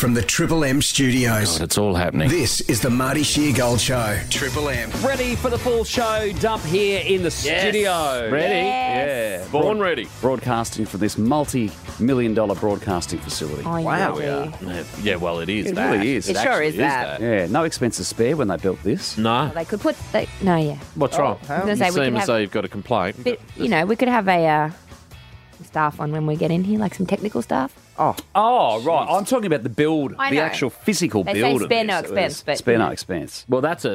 from the Triple M studios. God, it's all happening. This is the Marty Sheargold Show. Triple M. Ready for the full show dump here in the studio. Ready? Yeah. Born ready. Broadcasting from this multi-million-dollar broadcasting facility. Oh, Wow. Yeah, well, it is. It that. really is. It sure is that. Yeah, no expenses spared when they built this. No. They could put... No, yeah. What's wrong? I was gonna You say, we seem could as have- though you've got a complaint. But, we could have a staff on when we get in here, like some technical staff. Oh, right. I'm talking about the build, I the know. actual physical They build. say of spare this. no expense, but... Spare no expense. Well, that's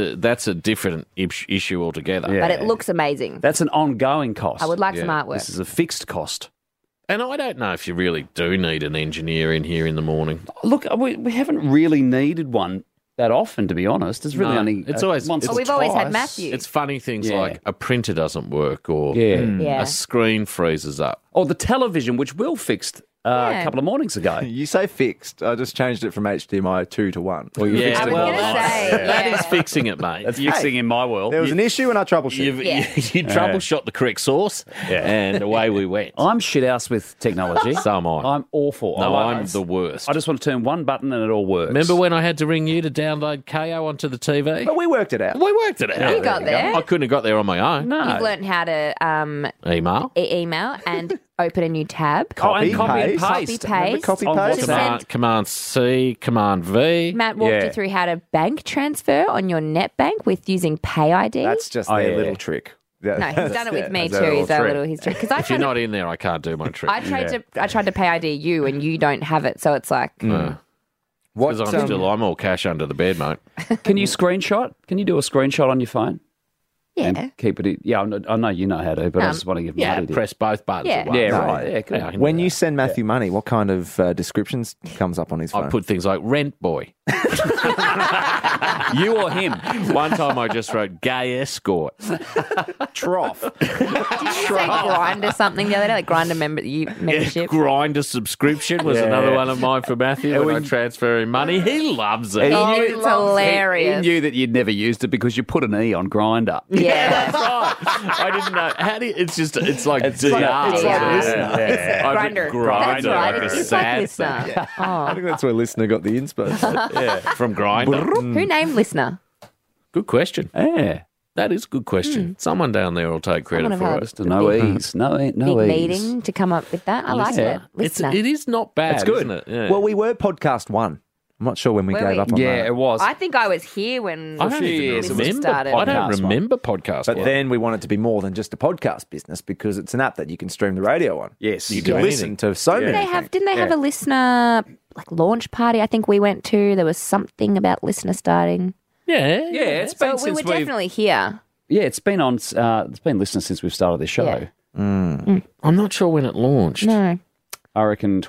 a different issue altogether. Yeah. But it looks amazing. That's an ongoing cost. I would like some Yeah. artwork. This is a fixed cost. And I don't know if you really do need an engineer in here in the morning. Look, we haven't really needed one that often, to be honest. It's really No, only it's always- once it's- Oh, or we've always had twice. Matthew. It's funny things Yeah. like a printer doesn't work or Yeah. a screen freezes up. Or the television, which Will fixed a Yeah. couple of mornings ago. You say fixed. I just changed it from HDMI 2 to 1. Yeah, I was going to say, that yeah. is fixing it, mate. That's fixing in my world. There was an issue and I troubleshooted. You troubleshot the correct source, and away we went. I'm shithouse with technology. So am I. I'm awful. No, I I'm the worst. I just want to turn one button and it all works. Remember when I had to ring you to download KO onto the TV? But we worked it out. We worked it out. You got there. I couldn't have got there on my own. No. You've learned how to Email. email and open a new tab. Copy and paste. Copy, paste. Remember copy On paste? WhatsApp. Command C, Command V. Matt walked Yeah. you through how to bank transfer on your net bank with using Pay ID. That's just Oh, their yeah. little trick. no, he's done it with me That's too. their He's done a trick. little history because I If you're tried not in there, I can't do my trick. I tried to Pay ID you and you don't have it, so it's like What, Because I'm all cash under the bed, mate. Can you screenshot? Can you do a screenshot on your phone? yeah. And keep it in. Yeah, I know you know how to, but I just want to give Yeah, Marty press both buttons. Yeah. at once. Yeah, No. right. Yeah, cool. Yeah, I can when do you that. send Matthew money, what kind of descriptions comes up on his phone? I put things like rent boy. You or him? One time I just wrote gay escort. trough. Did you say Grinder something the other day? Like Grinder membership? Grinder subscription was another one of mine for Matthew when I transfer him money. He loves it. Oh, knew- it's hilarious. He knew that you'd never used it because you put an E on Grinder. Yeah. That's right. I didn't know. How do you, it's like It's DR. like a listener. Yeah. I put Grinder. Grinder, That's right. like a It's like sad listener. thing. I think that's where listener got the inspo. Yeah, from Grinder. Who named listener? Good question. Yeah. That is a good question. Someone down there will take credit Someone for have it. Just no E's. No Big E's. meeting to come up with that. I like it. Listener. It is not bad, It's good. isn't it? Yeah. Well, we were podcast 1. I'm not sure when we Were gave we? up on Yeah, that. it was. I think I was here when I don't few even years it was remember. started. I don't Podcast one. remember podcast. But one. then we want it to be more than just a podcast business because it's an app that you can stream the radio on. Yes. You do can listen anything. to so many Didn't they have? things. Didn't they have a listener like launch party? I think we went to. There was something about listener starting. yeah, Yeah, it's So been we since were we've. definitely here. Yeah, it's been on. It's been listeners since we've started this show. Yeah. I'm not sure when it launched. No. I reckon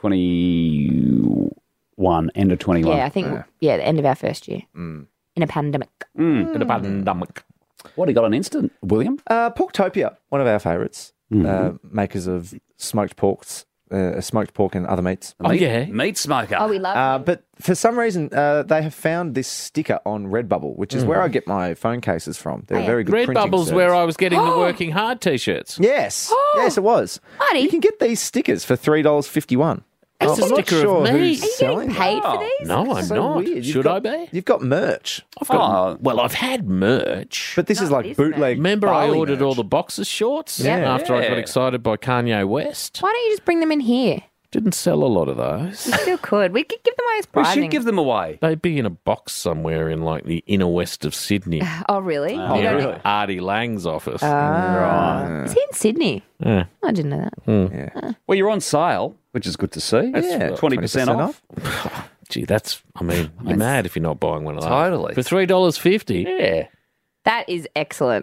21, end of 21. Yeah, I think. Yeah, the end of our first year in a pandemic. In a pandemic. What do you got on instant, William? Porktopia, one of our favourites, makers of smoked pork and other meats. Oh, yeah. Meat smoker. Oh, we love. But for some reason, they have found this sticker on Redbubble, which is where I get my phone cases from. They're yeah. very good printing Redbubble's service. where I was getting the working hard t-shirts. Yes. Yes, it was. Marty. You can get these stickers for $3.51. It's a I'm not sticker of sure me. who's Are you selling getting them. paid for these? No, I'm So not. weird. Should I be? You've got merch. I've got, well, I've had merch. But this is like this bootleg. Remember I Barley ordered merch. all the boxer shorts Yeah. after I got Yeah. excited by Kanye West? Why don't you just bring them in here? Didn't sell a lot of those. We still could. We could give them away as we prizing. should give them away. They'd be in a box somewhere in like the inner west of Sydney. Oh, really? Oh, You don't- really? Artie Lang's office. Is he in Sydney? Yeah. I didn't know that. Yeah. Well, you're on sale, which is good to see. Yeah, 20% off. Gee, that's, you're mad if you're not buying one of those. Totally. For $3.50. Yeah. That is excellent.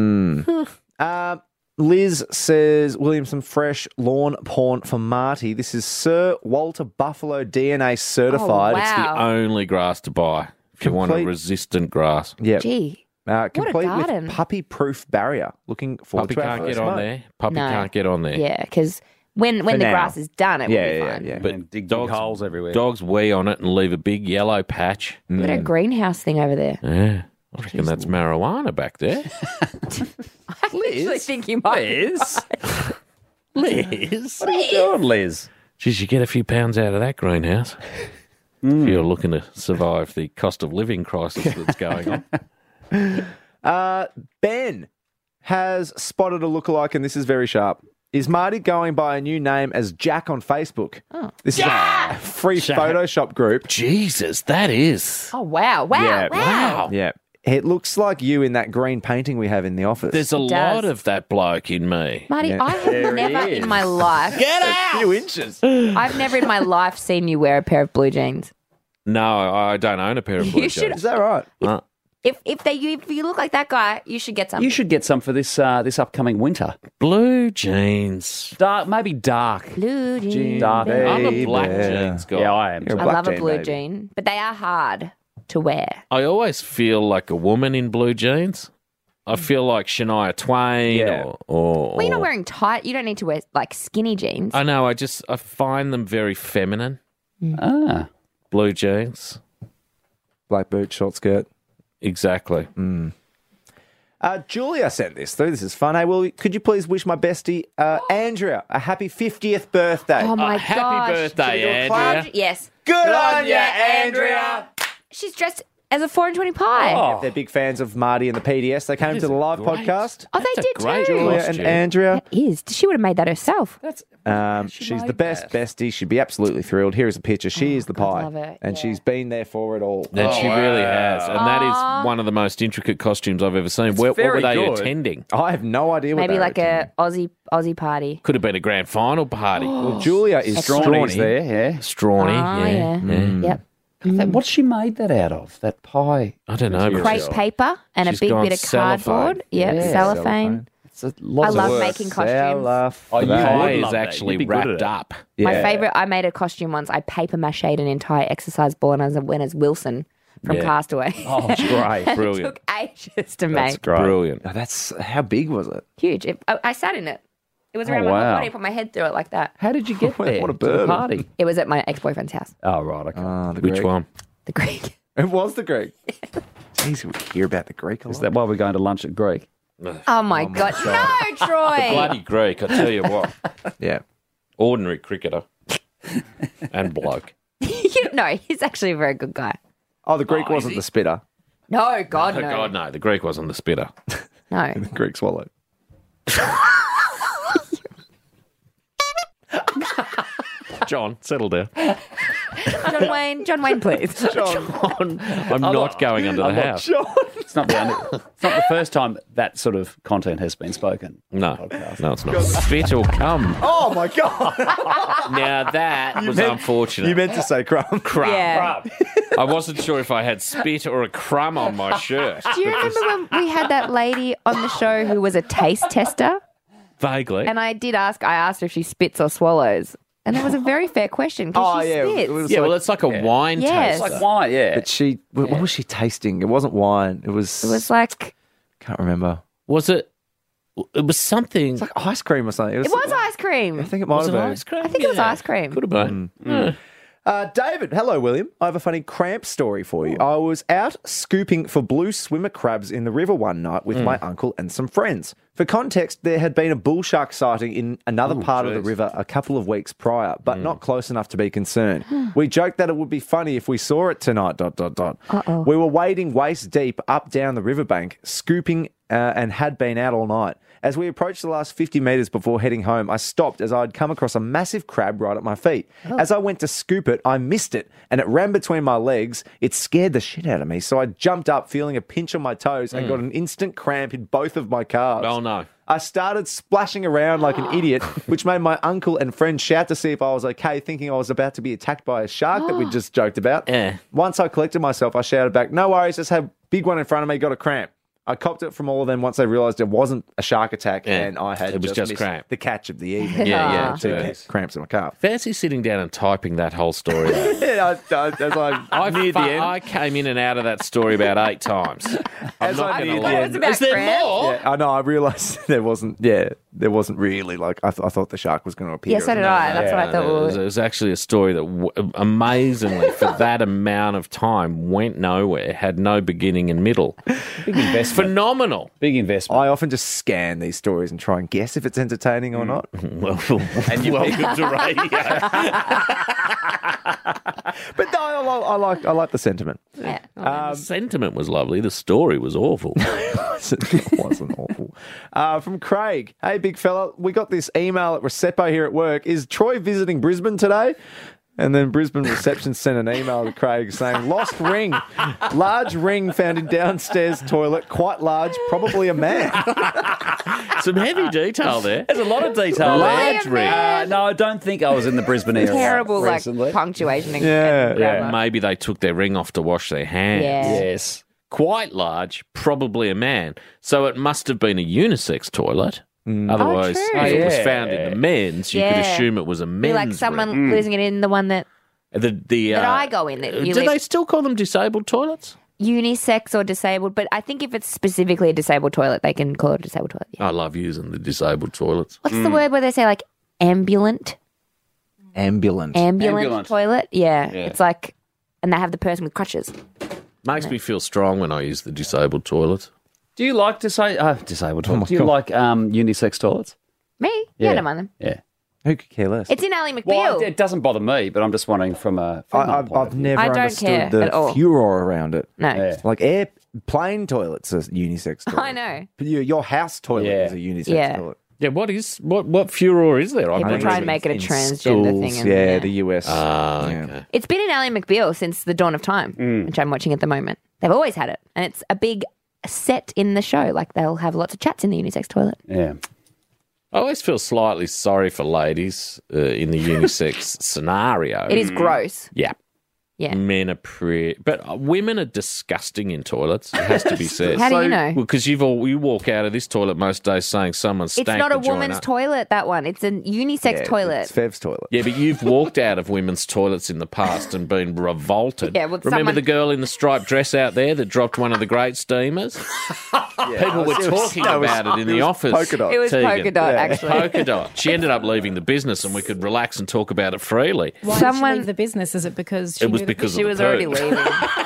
Liz says, William, some fresh lawn porn for Marty. This is Sir Walter Buffalo DNA certified. Oh, wow. It's the only grass to buy if you want a Complete- resistant grass. Yeah. Gee. Complete garden. with puppy-proof barrier. Looking forward Puppy to our can't first get on mow. there. Puppy No. can't get on there. Yeah, because when the now. grass is done, it will be fine. Yeah. But And dig dogs, holes everywhere. Dogs wee on it and leave a big yellow patch. We've got a greenhouse thing over there. Yeah. I reckon that's marijuana back there. I actually think you might. Liz? Liz. What are you doing, Liz? Geez, you get a few pounds out of that greenhouse. if you're looking to survive the cost of living crisis that's going on. Ben has spotted a lookalike, and this is very sharp. Is Marty going by a new name as Jack on Facebook? Oh. This is a free Photoshop group. Jesus, that is. Oh, wow. Wow. Yeah. Wow. Yeah. It looks like you in that green painting we have in the office. There's a lot of that bloke in me. Marty, Yeah. I have never in my life, a few inches. I've never in my life seen you wear a pair of blue jeans. No, I don't own a pair of blue You should- jeans. Is that right? If you look like that guy, you should get some. You should get some for this this upcoming winter. Blue jeans. Dark, maybe dark. blue jeans. Dark. baby. I'm a black Yeah. jeans guy. Yeah, I am. You're too. I black love a jean, blue baby. jean, but they are hard to wear. I always feel like a woman in blue jeans. I feel like Shania Twain Yeah. or Well, you're not wearing tight. You don't need to wear like skinny jeans. I know, I find them very feminine. Ah. Blue jeans. Black boot, short skirt. Exactly. Julia sent this through. This is fun. Hey, well, could you please wish my bestie, Andrea, a happy 50th birthday? Oh my Happy gosh. birthday, Andrea. Yes. Good on ya, Andrea. She's dressed as a 4 and 20 pie. If they're big fans of Marty and the PDS, they came to the live great. podcast. Oh, they That's a did great too. Julia and costume. Andrea. That is. She would have made that herself. She's the best bestie. She'd be absolutely thrilled. Here is a picture. She is the pie. love it. And Yeah. she's been there for it all. And she really has. And that is one of the most intricate costumes I've ever seen. What were very they good. attending? I have no idea what Maybe they like were a Aussie party. Could have been a grand final party. Well, Julia is Strawny's Strawny. there, yeah. Strawny, Oh, yeah. Yep. What's she made that out of? That pie? I don't know. but Crepe she's- paper and She's a big gone bit of cardboard. Yep, Yeah, cellophane. It's a lot I of love work. making costumes. Oh, you Pie would is love that. actually You'd be good at wrapped it. up. My Yeah. favourite, I made a costume once. I paper mached an entire exercise ball and I went as Wilson from Yeah. Castaway. Oh, great. It Brilliant. took ages to That's make. great. Brilliant. Oh, that's how big was it? Huge. I sat in it. It was around my wow. whole body. I put my head through it like that. How did you get there? What a to the burden. party. It was at my ex-boyfriend's house, Oh, right. Okay. The Which Greek. one? the Greek. It was the Greek. Jeez, we hear about the Greek a lot. Is that why we're going to lunch at Greek? Oh my God. No, Troy. Bloody Greek, I tell you what. Yeah. Ordinary cricketer and bloke. No, he's actually a very good guy. Oh, the Greek wasn't the spitter. No, God, Oh, no. God, no. The Greek wasn't the spitter. No. The Greek swallowed. John, settle down. John Wayne, please. John, I'm not going under the house. It's not the first time that sort of content has been spoken. No, no, it's not. Spit or cum. Oh, my God. Now, that was unfortunate. You meant to say crumb. crumb. Yeah. I wasn't sure if I had spit or a crumb on my shirt. Do you remember when we had that lady on the show who was a taste tester? Vaguely. And I asked her if she spits or swallows. And that was a very fair question because she spits. It was Yeah, like- well, it's like a wine Yes. taster. Like why? Yeah. But what was she tasting? It wasn't wine. It was. It was like, Can't remember. Was it? It was something. It's like ice cream or something. it was ice cream. I think it might Was have it been. ice cream? I think it was ice cream. Could have been. David, hello, William. I have a funny cramp story for you. I was out scooping for blue swimmer crabs in the river one night with my uncle and some friends. For context, there had been a bull shark sighting in another part of the river a couple of weeks prior, but not close enough to be concerned. We joked that it would be funny if we saw it tonight. ... We were wading waist deep up down the riverbank, scooping and had been out all night. As we approached the last 50 metres before heading home, I stopped as I'd come across a massive crab right at my feet. As I went to scoop it, I missed it, and it ran between my legs. It scared the shit out of me, so I jumped up, feeling a pinch on my toes, and got an instant cramp in both of my calves. Oh, no. I started splashing around like an idiot, which made my uncle and friend shout to see if I was okay, thinking I was about to be attacked by a shark that we just joked about. Yeah. Once I collected myself, I shouted back, "No worries, just had a big one in front of me, got a cramp." I copped it from all of them once they realised it wasn't a shark attack and I had It was just missed cramp. the catch of the evening. Yeah, Two jeez. cramps in my calf. Fancy sitting down and typing that whole story out. Yeah, as I neared the end. I came in and out of that story about 8 times. As I gonna neared lie. the It end. was about Is there cramp. more? Yeah, I know. I realised there wasn't really like I thought the shark was going to appear. Yeah, so did I. That's what I thought. It was actually a story that amazingly, for that amount of time, went nowhere, had no beginning and middle. Big investment. Phenomenal. Big investment. I often just scan these stories and try and guess if it's entertaining or not. Well, and welcome to radio. But no, I like the sentiment. Yeah. The sentiment was lovely. The story was awful. It wasn't awful. From Craig. Hey, big fella, we got this email at Recepo here at work. Is Troy visiting Brisbane today? And then Brisbane reception sent an email to Craig saying, lost ring. Large ring found in downstairs toilet. Quite large, probably a man. Some heavy detail there. There's a lot of detail Large there. ring. No, I don't think I was in the Brisbane area Terrible, recently. like, punctuation and Yeah. grammar. Maybe they took their ring off to wash their hands. Yeah. Yes. Quite large, probably a man. So it must have been a unisex toilet. Otherwise, true. if it was Yeah. found in the men's, you could Yeah. assume it was a men's Be like someone ring. losing it in the one that The I go in. That you do leave they still call them disabled toilets? unisex or disabled, but I think if it's specifically a disabled toilet, they can call it a disabled toilet. Yeah. I love using the disabled toilets. What's the word where they say like ambulant Ambulant. Ambulant. toilet? Yeah. It's like, and they have the person with crutches. Makes me feel strong when I use the disabled toilet. Do you like disabled toilets? Do you like unisex toilets? Me? Yeah, I don't mind them. Yeah. Who could care less? It's in Ally McBeal. Well, it doesn't bother me, but I'm just wondering from a female point of I've view. never I don't understood care the at all. furor around it. No. Yeah. Like airplane toilets are unisex toilet. I know. But your house toilet Yeah. is a unisex Yeah. toilet. Yeah, what furor is there? People never try and even- make it a In transgender schools, thing. And, yeah, the US. Ah, Yeah. okay. It's been in Ally McBeal since the dawn of time, which I'm watching at the moment. They've always had it. And it's a big set in the show. Like they'll have lots of chats in the unisex toilet. Yeah. I always feel slightly sorry for ladies in the unisex scenario. It is gross. Yeah. Yeah. Men are but women are disgusting in toilets. It has to be said. How do you know? Well, because you walk out of this toilet most days saying someone stank It's not a the joint woman's up. toilet, that one. It's a unisex Yeah, toilet. It's Fev's toilet. Yeah, but you've walked out of women's toilets in the past and been revolted. Yeah, well, Remember someone- the girl in the striped dress out there that dropped one of the great steamers? People were talking about it in the office. polka dot. It was Tegan. polka dot, actually. Polka dot. She ended up leaving the business and we could relax and talk about it freely. Why did Someone- she leave the business? Is it because she It was knew because She of was the already poo. leaving.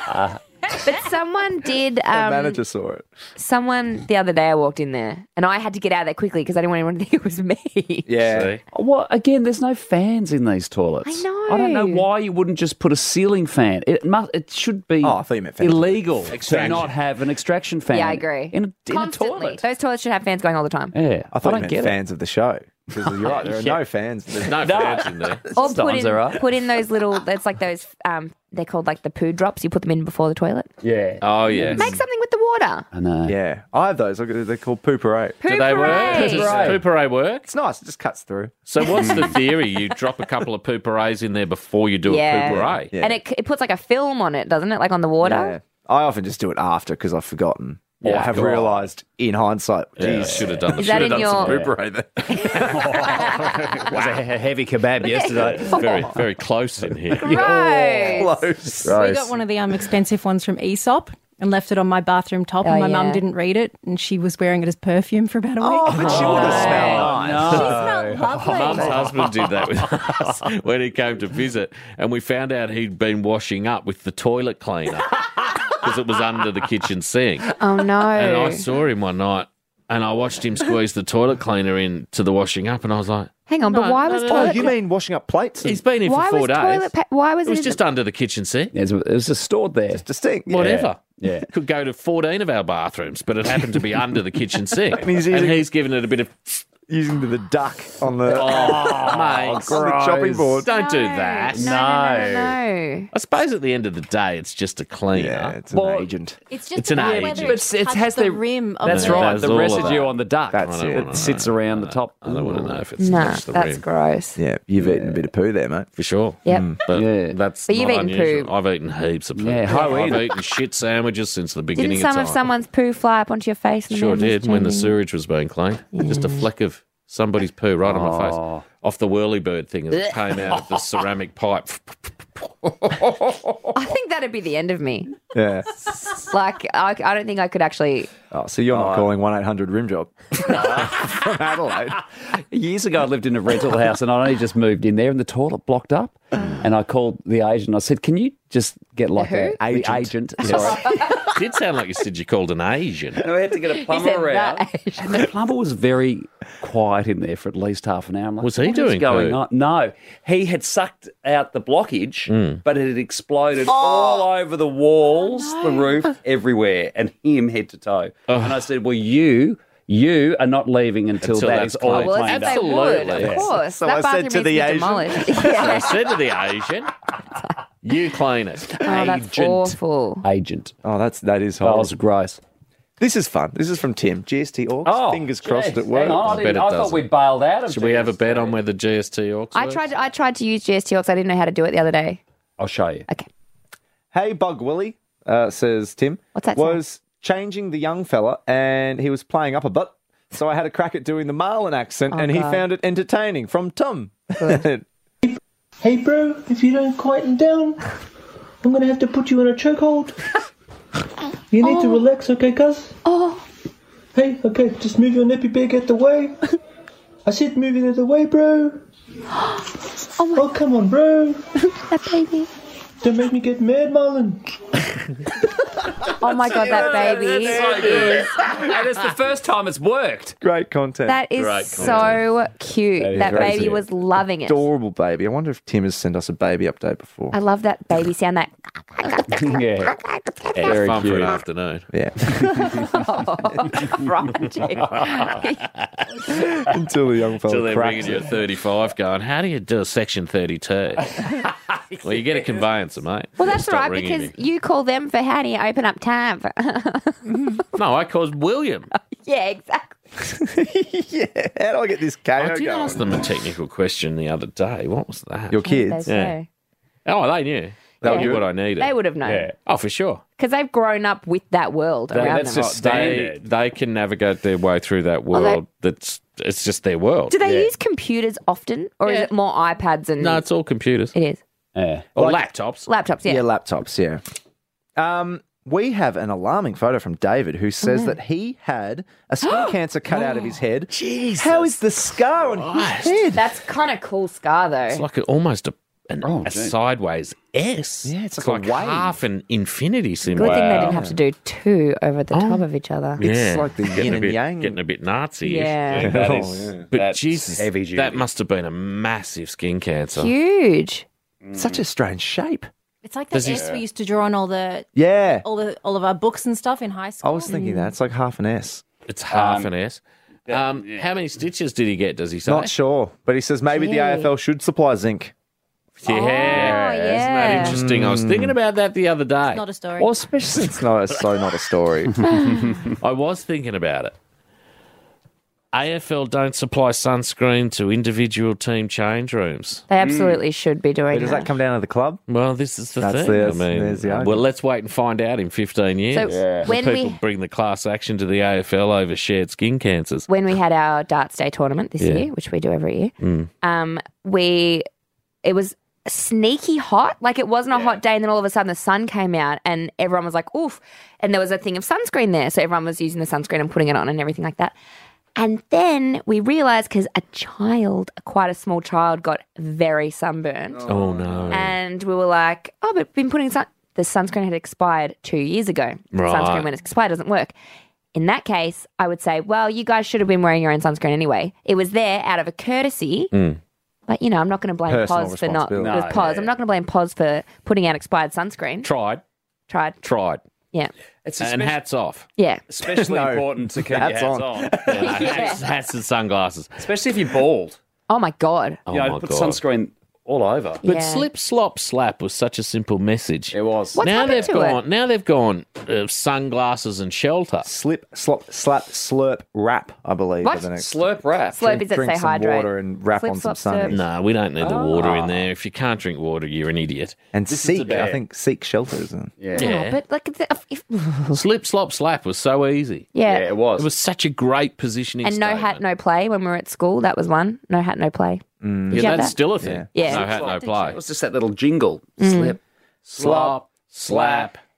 But someone did. The manager saw it. Someone the other day I walked in there and I had to get out of there quickly because I didn't want anyone to think it was me. Yeah. See? Well, again, there's no fans in these toilets. I know. I don't know why you wouldn't just put a ceiling fan. It should be Oh, I thought you meant fan. illegal to Extraction. not have an extraction fan. Yeah, I agree. In a Constantly. toilet. Those toilets should have fans going all the time. Yeah, I thought you don't meant get fans of the show. Because you're right, there are no fans. There's no fans in there. Or Sometimes they're right. put in those little, it's like those, they're called like the poo drops. You put them in before the toilet. it. Yeah. Oh, yes. Make something with the water. I know. Yeah. I have those. They're called pooperate. Do they work? Poo-parade. Does poo-parade work? It's nice. It just cuts through. So what's the theory? You drop a couple of poo-parades in there before you do Yeah. a poo-parade? Yeah. And it puts like a film on it, doesn't it? Like on the water. Yeah. I often just do it after because I've forgotten. Or Yeah, have God. realised in hindsight, Yeah, geez, should have done. Is that should have in done some your- poo-parade there. It was a heavy kebab yesterday. Very, very close in here. Right. close. We got one of the expensive ones from Aesop and left it on my bathroom top, and Oh, my mum yeah. didn't read it, and she was wearing it as perfume for about a week. Oh, but she would have smelled nice. She smelled lovely. Mum's husband did that with us when he came to visit, and we found out he'd been washing up with the toilet cleaner because it was under the kitchen sink. Oh no. And I saw him one night, and I watched him squeeze the toilet cleaner into the washing up, and I was like, Hang on, but No, why no, was no, Oh, toilet? you mean washing up plates? he's been here why for 4 was days. toilet? Why was It was in just the- under the kitchen sink. It was just stored there. distinct. Whatever. Yeah. Could go to 14 of our bathrooms, but it happened to be under the kitchen sink. he's using- he's given it a bit of, Using the duck on the, mate, on the chopping board. don't do that. No. I suppose at the end of the day, it's just a cleaner. Yeah, it's an agent. It's just It's an about age. whether But it it has the the rim of That's the right. That's The all of residue that. on the duck. That's it. It sits around the top. I don't want to know if it's No, touched the that's rim. gross. Yeah, you've eaten a bit of poo there, mate. For sure. Yep. But Yeah. that's But you've not eaten unusual. poo. I've eaten heaps of poo. Yeah, I've eaten shit sandwiches since the beginning Didn't some of of time. someone's poo fly up onto your face? And Sure then did when the changing? sewage was being cleaned. Just a fleck of somebody's poo right on my face. Off the whirly bird thing as it came out of the ceramic pipe. I think that'd be the end of me. Yeah. Like, I don't think I could actually Oh, so you're not calling 1-800 rim job from Adelaide? Years ago, I lived in a rental house and I only just moved in there and the toilet blocked up. And I called the agent. I said, "Can you just get like who? the agent?" Sorry. It did sound like you said you called an Asian. And I had to get a plumber said around. that Asian. And the plumber was very quiet in there for at least half an hour. I'm like, Was he "What is doing going poo?" on?" No, he had sucked out the blockage, but it had exploded all over the walls, the roof, everywhere, and him head to toe. And I said, "Well, you are not leaving until that that's is all cleaned. Well, as cleaned if up." they would, Absolutely. of course. So that I said bathroom to needs the to be Asian- demolished. So I Yeah. said to the Asian, you clean it. Oh, that's Agent. awful. Agent. Oh, that is That horrible. was gross. This is fun. This is from Tim. GST Orcs. Fingers crossed geez, it works. hang on, I, bet didn't- it I does. thought we'd bailed out of Should we have a GST. bet on whether GST Orcs I works? tried to use GST Orcs. I didn't know how to do it the other day. I'll show you. Okay. Hey, Bug Willie, says Tim. What's that say? Was changing the young fella and he was playing up a butt. So I had a crack at doing the Marlin accent and he God. found it entertaining from Tom. Hey bro, if you don't quieten down, I'm gonna have to put you in a chokehold. You need to relax, okay, cuz? Oh, Hey, okay, just move your nippy bag out the way. I said move it out the way, bro. Oh, come on, bro. that baby. Don't make me get mad, Marlon. Oh my God, that baby is. And it's the first time it's worked. Great content. That is Great so cute. That crazy. baby was loving it. Adorable baby. I wonder if Tim has sent us a baby update before. I love that baby sound. That Yeah. Yeah, Very fun for cute. an afternoon. Yeah. Until the young fella Until they're cracks ringing you it. at 35 going, how do you do a Section 32? Well, you get a conveyancer, mate. well, that's Stop right ringing because me. you call them for how do you open up tab? No, I called William. Yeah, exactly. Yeah. How do I get this KO I did going? ask them a technical question the other day. What was that? Your kids. They Yeah. say. Oh, they knew. They Yeah. knew what I needed. They would have known Yeah. Oh, for sure. because they've grown up with that world around that's them. just They, standard. they can navigate their way through that world. It's just their world. Do they use computers often, or is Yeah. it more iPads and? No, it's all computers. It is Yeah. Or laptops. laptops. Yeah. Yeah, laptops, yeah. We have an alarming photo from David who says that he had a skin cancer cut out of his head. Jesus How is the scar on his head? That's kind of cool scar though. It's like almost a gee. sideways S. Yeah, it's like a wave. half an infinity symbol. Good thing they didn't have to do two over the top of each other. Yeah. like the Getting yin a and bit, yang. Getting a bit Nazi. Yeah. That Oh, is, yeah. But that's Jesus, heavy duty. that must have been a massive skin cancer. Huge. Such a strange shape. It's like Does that he- S we used to draw on all Yeah. of our books and stuff in high school. I was thinking that. It's like half an S. It's half an S. How many stitches did he get, does he say? Not sure, but he says maybe the Gee. AFL should supply zinc. Yeah. Isn't that yeah. interesting? I was thinking about that the other day. Not a story. Or especially it's not a story. I was thinking about it. AFL don't supply sunscreen to individual team change rooms. They absolutely should be doing Does that come down to the club? Well, this is the That's thing. the- I mean, there's the well, argument. let's wait and find out in 15 years. So when People we bring the class action to the AFL over shared skin cancers. when we had our darts day tournament this Yeah. year, which we do every year, it was sneaky hot. Like it wasn't a hot day, and then all of a sudden the sun came out, and everyone was like, "Oof!" And there was a thing of sunscreen there, so everyone was using the sunscreen and putting it on and everything like that. And then we realised because quite a small child, got very sunburned, Oh, no. and we were like, "Oh, but we've been putting the sunscreen had expired 2 years ago. Right. Sunscreen when it's expired doesn't work." In that case, I would say, well, you guys should have been wearing your own sunscreen anyway. It was there out of a courtesy. But, you know, I'm not going to blame Personal Pos for not. responsibility. With Pos. I'm not going to blame Pos for putting out expired sunscreen. Tried. Tried. Yeah. It's And hats off. Yeah. especially No. important to keep your Hats hats on. on. Hats and sunglasses. Especially if you're bald. Oh, my God. Oh, You know, my put God. sunscreen all over. But Yeah. slip, slop, slap was such a simple message. It was. What's now happened they've to gone. it? Now they've gone sunglasses and shelter. Slip, slop, slap, slurp, wrap, I believe. What? are the next. Slurp wrap. Slope is that Drink say some hydrate. water and wrap Slip, on some slop, slurp. sunnies. No, we don't need the water in there. If you can't drink water, you're an idiot. And seek, the I bear. think, seek shelter, isn't it? Yeah. Oh, but like, Slip, slop, slap was so easy. yeah. Yeah, it was. It was such a great positioning. And no statement. hat, no play when we were at school. That was one. No hat, no play. Yeah, you have that's that? still a thing. Yeah. No hat, no play. It was just that little jingle. Slip. Slop, slap,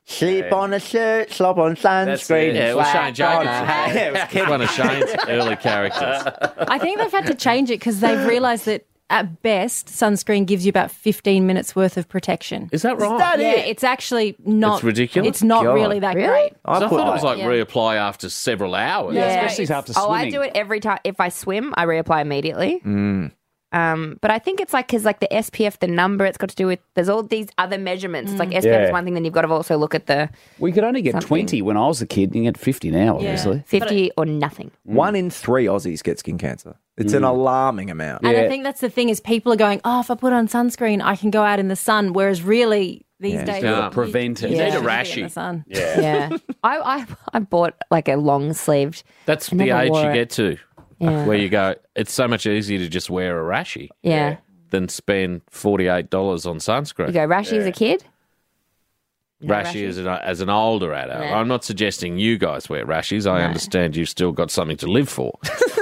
Slip on a shirt, slop on sunscreen. Yeah, it was Shane slap on Jacobs. a hat. It's one of Shane's early characters. I think they've had to change it because they've realised that at best, sunscreen gives you about 15 minutes worth of protection. Is that right? Yeah, it's actually not. It's ridiculous? It's not God. really that Really? great. I thought it was like Yeah. reapply after several hours. Yeah. Especially after Oh, swimming. I do it every time. If I swim, I reapply immediately. But I think it's like because like the SPF, the number, it's got to do with. There's all these other measurements. It's like SPF is Yeah. one thing, then you've got to also look at the We could only get Something. 20 when I was a kid. You can get 50 now, obviously. 50 or nothing. 1 in 3 Aussies get skin cancer. It's an alarming amount. And Yeah. I think that's the thing is people are going, oh, if I put on sunscreen, I can go out in the sun. Whereas really these days, Yeah. you Prevent it. You need a shouldn't be in rashie. the sun. Yeah. I bought like a long sleeved. That's I the never age wore you it. get to, Yeah. where you go, it's so much easier to just wear a rashie Yeah. than spend $48 on sunscreen. You go rashy as a kid? No Rashie as an older adult. Yeah. I'm not suggesting you guys wear rashies. I understand you've still got something to live for.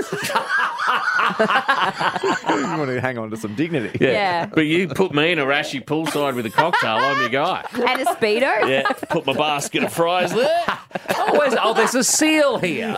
You want to hang on to some dignity. Yeah. But you put me in a rashie poolside with a cocktail, I'm your guy. And a Speedo? Yeah, put my basket of fries there. Oh, there's a seal here.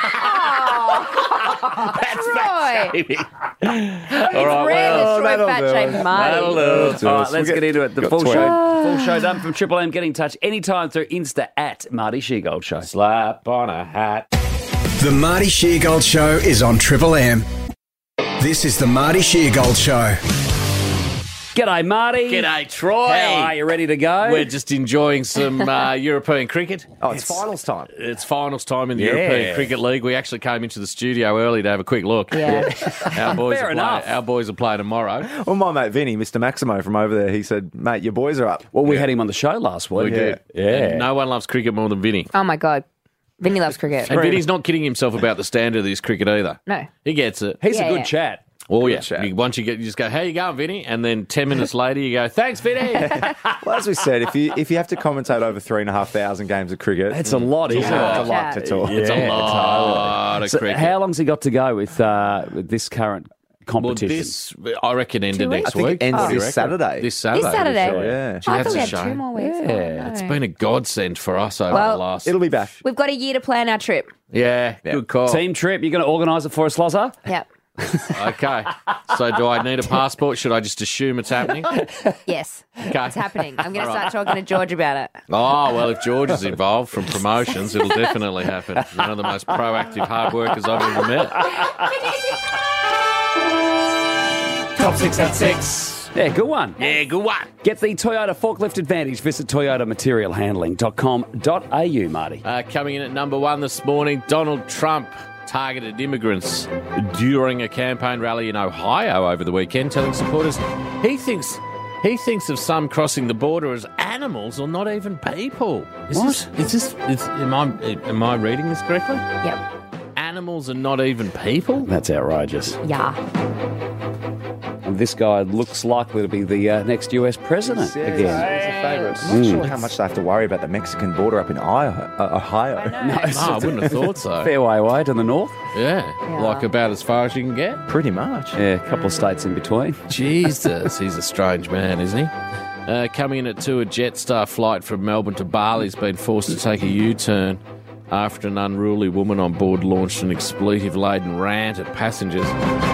Troy. All right, Rare well, Troy that'll fat do it. shame Marty. that'll do. All right, let's get into it. The got full 12. show done from Triple M. Get in touch anytime through Insta at Marty Sheargold Show. Slap on a hat. The Marty Sheargold Show is on Triple M. This is the Marty Sheargold Show. G'day, Marty. G'day, Troy. How are you? Ready to go? We're just enjoying some European cricket. Oh, it's finals time. It's finals time in the Yeah. European Cricket League. We actually came into the studio early to have a quick look. Yeah. Our boys Fair are enough. Our boys are playing tomorrow. Well, my mate Vinny, Mr. Maximo from over there, he said, mate, your boys are up. Well, we had him on the show last week. We did. Yeah. And no one loves cricket more than Vinny. Oh my God. Vinny loves cricket. And Vinny's not kidding himself about the standard of this cricket either. No. He gets it. He's Yeah, a good yeah. chat. Oh, yeah. chat. Once you just go, how you going, Vinny? And then 10 minutes later, you go, thanks, Vinny. Well, as we said, if you have to commentate over 3,500 games of cricket, That's a lot, isn't it's it? a lot to talk. It's a lot of So cricket. how long's he got to go with this current well, competition? this, I reckon, ended 2 weeks? next I think week. it ends What do you this reckon? Saturday. This Saturday. This Saturday? Sure, yeah. Gee, I that's thought we a had shame. 2 more weeks. Yeah, Oh, no. It's been a godsend for us over Well, the last... It'll be back. We've got a year to plan our trip. Yeah, good call. Team trip, you're going to organise it for us, Loza? Yep. Okay. So do I need a passport? Should I just assume it's happening? Yes. Okay. It's happening. I'm going to start talking to George about it. Oh, well, if George is involved from promotions, it'll definitely happen. One of the most proactive hard workers I've ever met. Top 6 at 6. Yeah, good one. Yeah, good one. Get the Toyota forklift advantage. Visit toyotamaterialhandling.com.au, Marty. Coming in at number 1 this morning, Donald Trump targeted immigrants during a campaign rally in Ohio over the weekend, telling supporters he thinks of some crossing the border as animals or not even people. Am I reading this correctly? Yep. Animals are not even people? That's outrageous. Yeah. And this guy looks likely to be the next US president again. I'm not sure how much they have to worry about the Mexican border up in Ohio. No, I wouldn't have thought so. Fairway way to the north. Yeah, like about as far as you can get. Pretty much. Yeah, a couple of states in between. Jesus, he's a strange man, isn't he? Coming in at 2, a Jetstar flight from Melbourne to Bali has been forced to take a U-turn after an unruly woman on board launched an expletive-laden rant at passengers.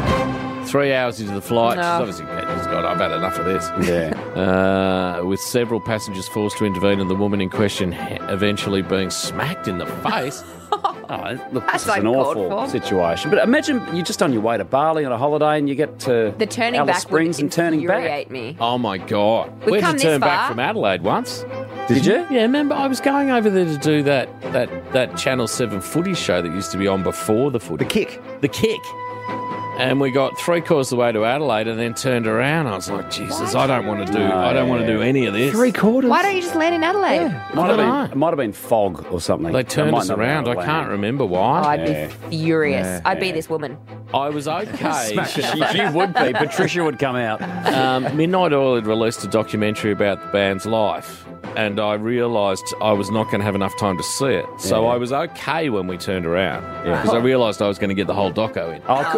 3 hours into the flight, she's obviously gone, I've had enough of this. Yeah. With several passengers forced to intervene and the woman in question eventually being smacked in the face. Oh, look, That's this is an uncalled awful for. situation. But imagine you're just on your way to Bali on a holiday and you get to The turning Alice back Springs would and turning back. infuriate me. Oh, my God. We've We had come to this turn back far. from Adelaide once. Did you? Yeah, remember I was going over there to do that Channel 7 footy show that used to be on before the footy. The kick. The kick. And we got 3/4 of the way to Adelaide and then turned around. I was like, Jesus, I don't want to do any of this. 3/4? Why don't you just land in Adelaide? It might have been fog or something. They It turned might us not have around. been I a can't landing. remember why. I'd be furious. I'd be this woman. I was okay. She would be. Patricia would come out. Midnight Oil had released a documentary about the band's life, and I realised I was not going to have enough time to see it. So I was okay when we turned around because I realised I was going to get the whole doco in. Oh, good.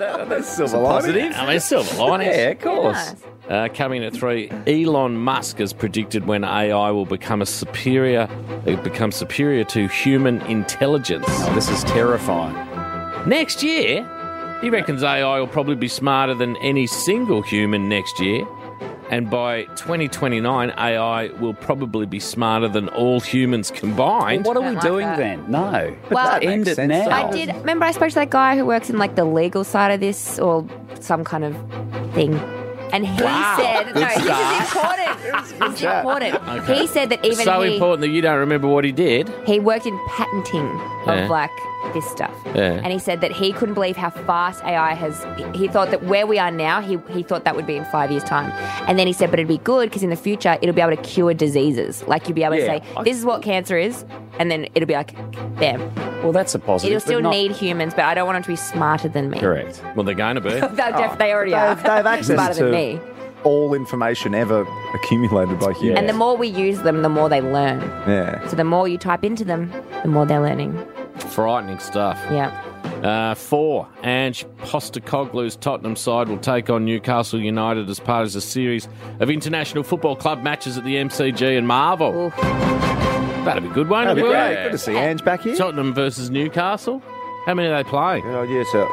That's Silver positive. I mean, silver linings. Yeah, of course. Nice. Coming at 3, Elon Musk has predicted when AI will become superior to human intelligence. Oh, this is terrifying. Next year, he reckons AI will probably be smarter than any single human next year. And by 2029, AI will probably be smarter than all humans combined. What are we like doing that. then? No. Well, Let's end it sense, now. though. I did. Remember, I spoke to that guy who works in like the legal side of this or some kind of thing. And he said, no, this is important. This is important. Okay. He said that even So he important that you don't remember what he did. worked in patenting Yeah. of like this stuff. Yeah. And he said that he couldn't believe how fast AI has. He thought that where we are now, he thought that would be in 5 years' time. And then he said, but it'd be good because in the future it'll be able to cure diseases. Like you'll be able to Yeah, say, this is what cancer is, and then it'll be like, bam. Well, that's a positive. It'll still but not- need humans, but I don't want them to be smarter than me. Correct. Well, they're going to be. They already are. They have access smarter to than me. all information ever accumulated by humans. And the more we use them, the more they learn. Yeah. So the more you type into them, the more they're learning. Frightening stuff. Yeah. 4, Ange Postecoglou's Tottenham side will take on Newcastle United as part of a series of international football club matches at the MCG in Marvel. Oof. That'll be good, won't That'd it? be great. Yeah. Good to see Ange back here. Tottenham versus Newcastle. How many are they playing? Good idea, sir.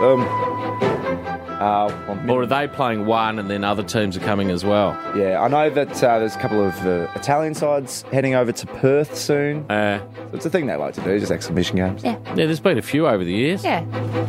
Or are they playing one and then other teams are coming as well? Yeah, I know that there's a couple of Italian sides heading over to Perth soon. Yeah, It's a thing they like to do, just exhibition games. Yeah. there's been a few over the years. Yeah.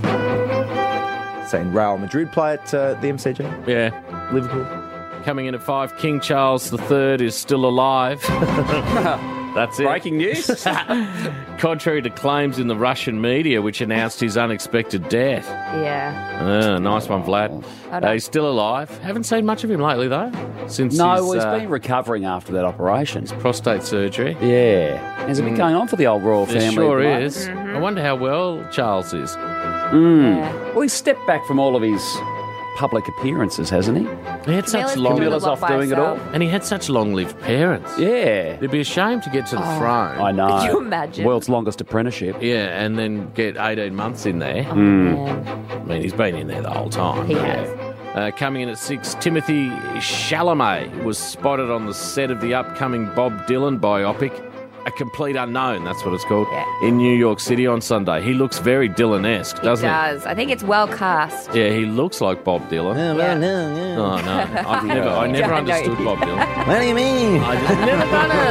Seen Real Madrid play at the MCG. Yeah. Liverpool. Coming in at 5, King Charles III is still alive. That's it. Breaking news. Contrary to claims in the Russian media, which announced his unexpected death. Yeah. Nice one, Vlad. He's still alive. Haven't seen much of him lately, though. Since No, his, well, he's been recovering after that operation. prostate surgery. Yeah. Has it been going on for the old royal family? It sure at the moment? is. I wonder how well Charles is. Yeah. Well, he's stepped back from all of his public appearances, hasn't he? He had such Camilla's long... doing a Camilla's lot off by doing it all. herself. And he had such long-lived parents. Yeah. It'd be a shame to get to the throne. I know. Could you imagine? World's longest apprenticeship. Yeah, and then get 18 months in there. Man, I mean, he's been in there the whole time. he has. Coming in at 6, Timothy Chalamet was spotted on the set of the upcoming Bob Dylan biopic, A Complete Unknown, that's what it's called, in New York City on Sunday. He looks very Dylan-esque, doesn't he? Does. I think it's well cast. Yeah, he looks like Bob Dylan. Yeah. Oh, no. I never I know understood you Bob Dylan. What do you mean? I just never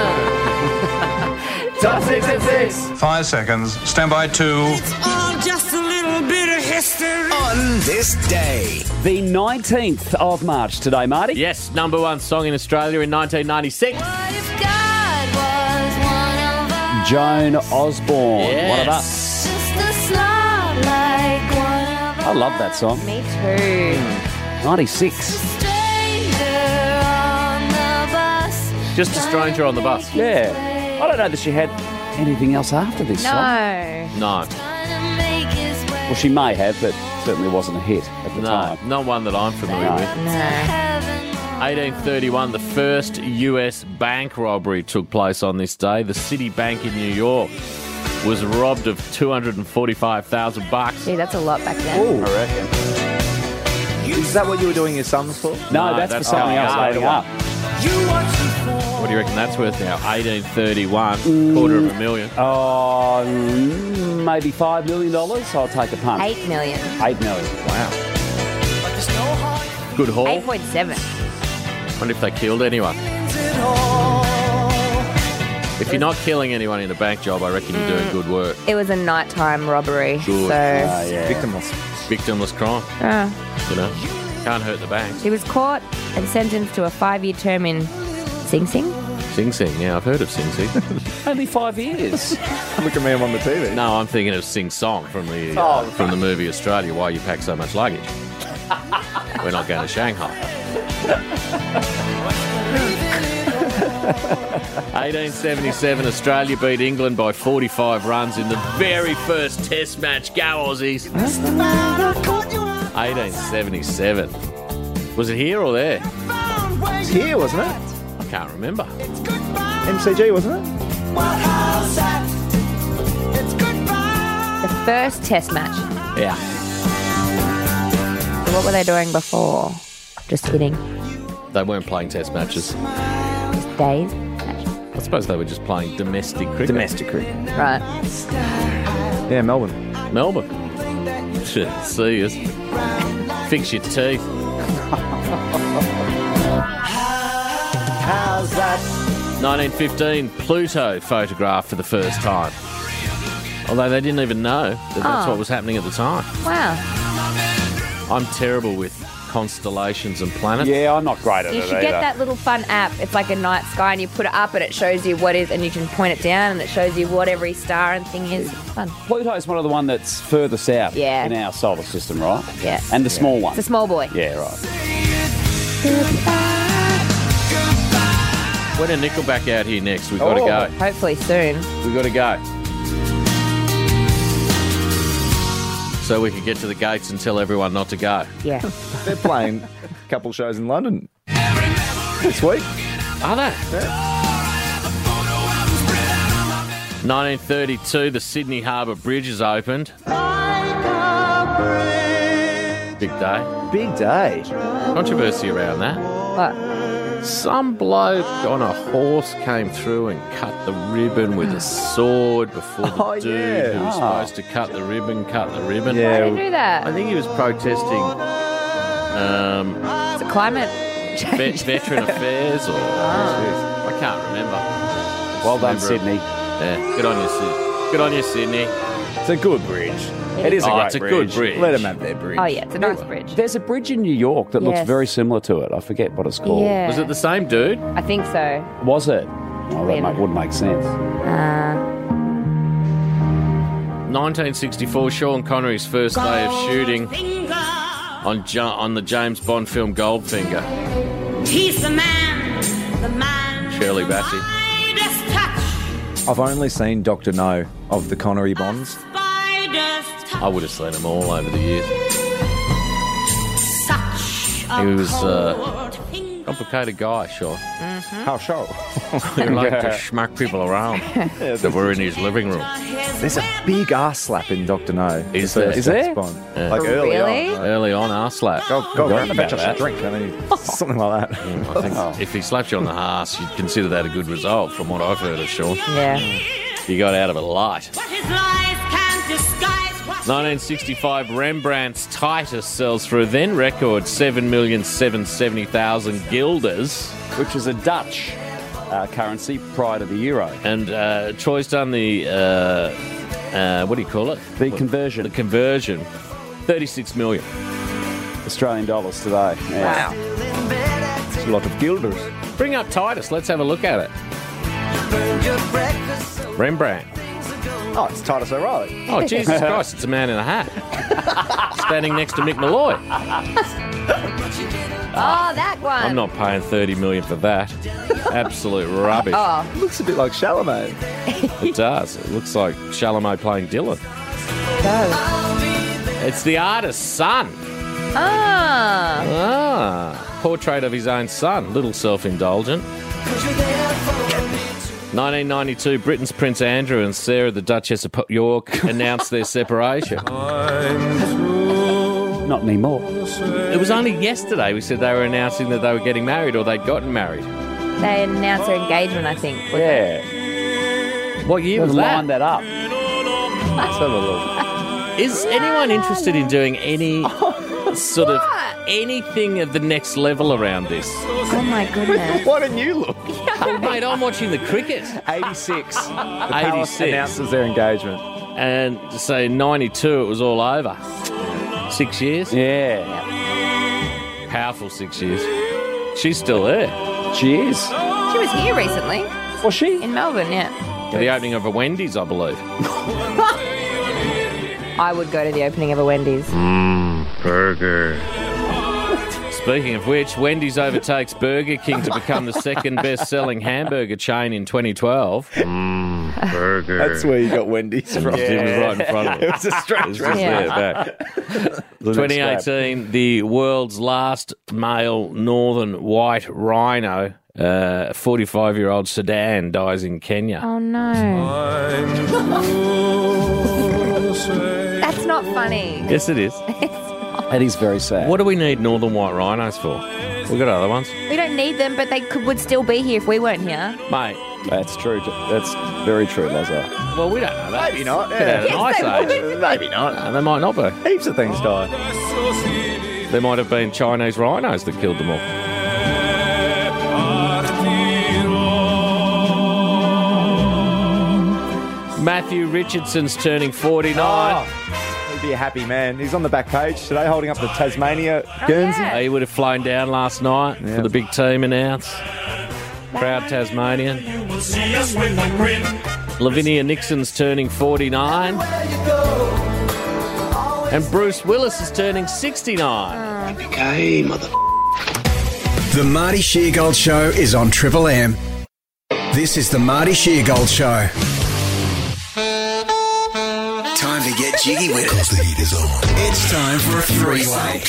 done it. Top 6 at 6. 5 seconds. Stand by 2. Just a little bit of history. On this day. The 19th of March today, Marty. Yes, number 1 song in Australia in 1996. Joan Osborne. One of us. I love that song. Me too. 96. Just a stranger on the bus. Yeah. I don't know that she had anything else after this song. No. No, Well, she may have, but certainly wasn't a hit at the no, time. not one that I'm familiar with. No. 1831, the first US bank robbery took place on this day. The City Bank in New York was robbed of $245,000. Gee, that's a lot back then. I reckon. Is that what you were doing your sums for? No, No, that's for that's something coming else up. later on. What do you reckon that's worth now? 1831, $250,000. Oh, maybe $5 million. I'll take a punt. 8 million. $8 million. Wow. Good haul. 8.7. Wonder if they killed anyone. If you're not killing anyone in a bank job, I reckon you're doing good work. It was a nighttime robbery. Good. So Victimless. Victimless crime, you know. Can't hurt the bank. he was caught and sentenced to a 5-year term in Sing Sing. Sing Sing, yeah, I've heard of Sing Sing. Only 5 years. Look at me, I'm on the TV. No, I'm thinking of Sing Song from the movie Australia, Why You Pack So Much Luggage. We're not going to Shanghai. 1877, Australia beat England by 45 runs in the very first Test match. Go Aussies! 1877. Was it here or there? It's here, wasn't it? I can't remember. MCG, wasn't it? The first test match. Yeah. So what were they doing before? Just hitting. They weren't playing test matches. Just days. I suppose they were just playing domestic cricket. Domestic cricket. Right. Yeah, Melbourne. Melbourne. Shit, see us. Fix your teeth. How's that? 1915, Pluto photographed for the first time. Although they didn't even know that that's what was happening at the time. Wow. I'm terrible with constellations and planets. Yeah, I'm not great at You it should either. get that little fun app. It's like a night sky, and you put it up, and it shows you what is, and you can point it down, and it shows you what every star and thing is. It's fun. Pluto's one of the one that's furthest out Yeah. in our solar system, right? Yeah. And the small one. It's a small boy. Yeah, right. When are Nickelback out here next? We've got to go. Hopefully soon. We've got to go. So we can get to the gates and tell everyone not to go. Yeah. They're playing a couple shows in London this week. Are they? 1932, the Sydney Harbour Bridge is opened. Big day. Big day. Controversy around that. What? Some bloke on a horse came through and cut the ribbon with a sword before the dude who was supposed to cut the ribbon. Why did you do that? I think he was protesting Is it climate change? veteran affairs or... I can't remember. Well done, Remember it. Sydney. Yeah, good on you, Sydney. Good on you, Sydney. It's a good bridge. It is a great it's a good bridge. Let them have their bridge. Oh, yeah, it's a nice bridge. There's a bridge in New York that looks Yes. very similar to it. I forget what it's called. Yeah. Was it the same dude? I think so. Was it? Oh, that wouldn't make sense. 1964, Sean Connery's first day of shooting on the James Bond film Goldfinger. He's the man Shirley Bassey. I've only seen Dr. No of the Connery Bonds. I would have seen them all over the years. He was a complicated guy, Sean. How so? He liked to smack people around that were in his living room. There's a big arse slap in Dr. No. Is The there? first Is there? James Bond. Yeah. Like early Really? on. Early on, arse slap. Go grab about just a that. drink. I mean, something like that. I think if he slapped you on the arse, you'd consider that a good result, from what I've heard of Sean. Yeah. You got out of it light. 1965, Rembrandt's Titus sells for a then record 7,770,000 guilders. Which was a Dutch currency prior to the euro. And Troy's done the, what do you call it? The conversion. The conversion. 36 million. Australian dollars today. Yeah. Wow. It's a lot of guilders. Bring up Titus. Let's have a look at it. Rembrandt. Oh, it's Titus O'Reilly. Oh, Jesus Christ, it's a man in a hat. Standing next to Mick Malloy. Oh, that one. I'm not paying 30 million for that. Absolute rubbish. Oh, Looks a bit like Chalamet. It does. It looks like Chalamet playing Dylan. it does. It's the artist's son. Ah. Portrait of his own son. Little self-indulgent. 1992, Britain's Prince Andrew and Sarah, the Duchess of York, announced their separation. Not anymore. It was only yesterday we said they were announcing that they were getting married or they'd gotten married. They announced their engagement, I think. wasn't it? Yeah. What year was We've that? lined that up. Let's have a look. Is anyone interested in doing any sort of anything of the next level around this? Oh, my goodness. Why didn't you look? Well, mate, I'm watching the cricket. 86. The Palace 86. announces their engagement. And to say 92, it was all over. 6 years? Yeah. Powerful 6 years. She's still there. She is. She was here recently Was she? in Melbourne, yeah. For the opening of a Wendy's, I believe. I would go to the opening of a Wendy's. Burger. Speaking of which, Wendy's overtakes Burger King to become the second best-selling hamburger chain in 2012. Burger. That's where you got Wendy's from. It was right in front of It it. was a strange It was Yeah. there, back. 2018, the world's last male northern white rhino, 45-year-old sedan, dies in Kenya. Oh, no. That's not funny. Yes, it is. It's not. That is very sad. What do we need northern white rhinos for? We've got other ones. We don't need them, but they would still be here if we weren't here. Mate. That's true. That's very true, Lazo. Well, we don't know that. Maybe not. Could have an ice age. Maybe not. No, they might not be. Heaps of things die. There might have been Chinese rhinos that killed them all. Matthew Richardson's turning 49. He'd be a happy man. He's on the back page today holding up the Tasmania Guernsey. yeah. He would have flown down last night for the big team announce. Proud Tasmanian. Lavinia Nixon's turning 49. And Bruce Willis is turning 69. Okay, mother. The Marty Sheargold Show is on Triple M. This is the Marty Sheargold Show. Time to get jiggy with it. 'Cause the heat is on. It's time for a three-way.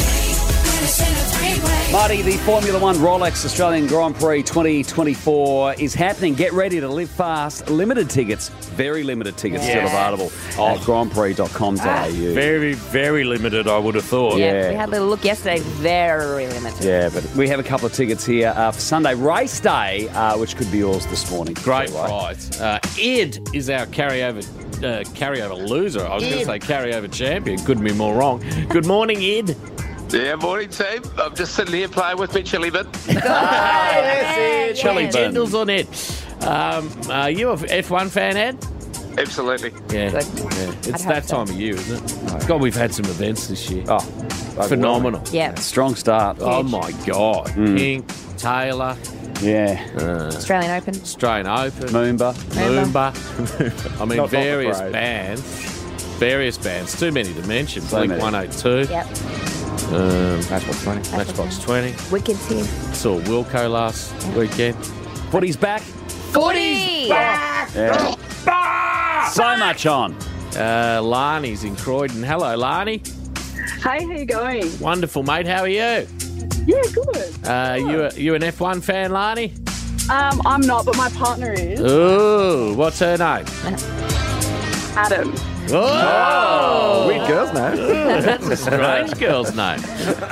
Marty, the Formula One Rolex Australian Grand Prix 2024 is happening. Get ready to live fast. Limited tickets, very limited tickets still available at grandprix.com.au. Very, very limited, I would have thought. Yeah, we had a little look yesterday. Very limited. Yeah, but we have a couple of tickets here for Sunday race day, which could be yours this morning. Great prize. Ed is our carryover loser. I was going to say carryover champion. Couldn't be more wrong. Good morning, Ed. Yeah, morning team. I'm just sitting here playing with my chili bit. Chili Bindles on Ed. Are you a F1 fan, Ed? Absolutely. Yeah. It's that time of year, isn't it? God, we've had some events this year. Oh, phenomenal. Yeah. Strong start. Oh, my God. Pink, Taylor. Yeah. Australian Open. Australian Open. Moomba. I mean, Not various the bands. Various bands. Too many to mention. So Blink many. 182. Yep. Matchbox 20. Matchbox 20. Wicked's here. Saw Wilco last weekend. Footy's back. 40! Yeah. So much on. Lani's in Croydon. Hello, Lani. Hey, how you going? Wonderful, mate. How are you? Yeah, good. You an F1 fan, Lani? I'm not, but my partner is. Ooh, what's her name? Adam. Oh! Weird girl's name. That's a strange girl's name.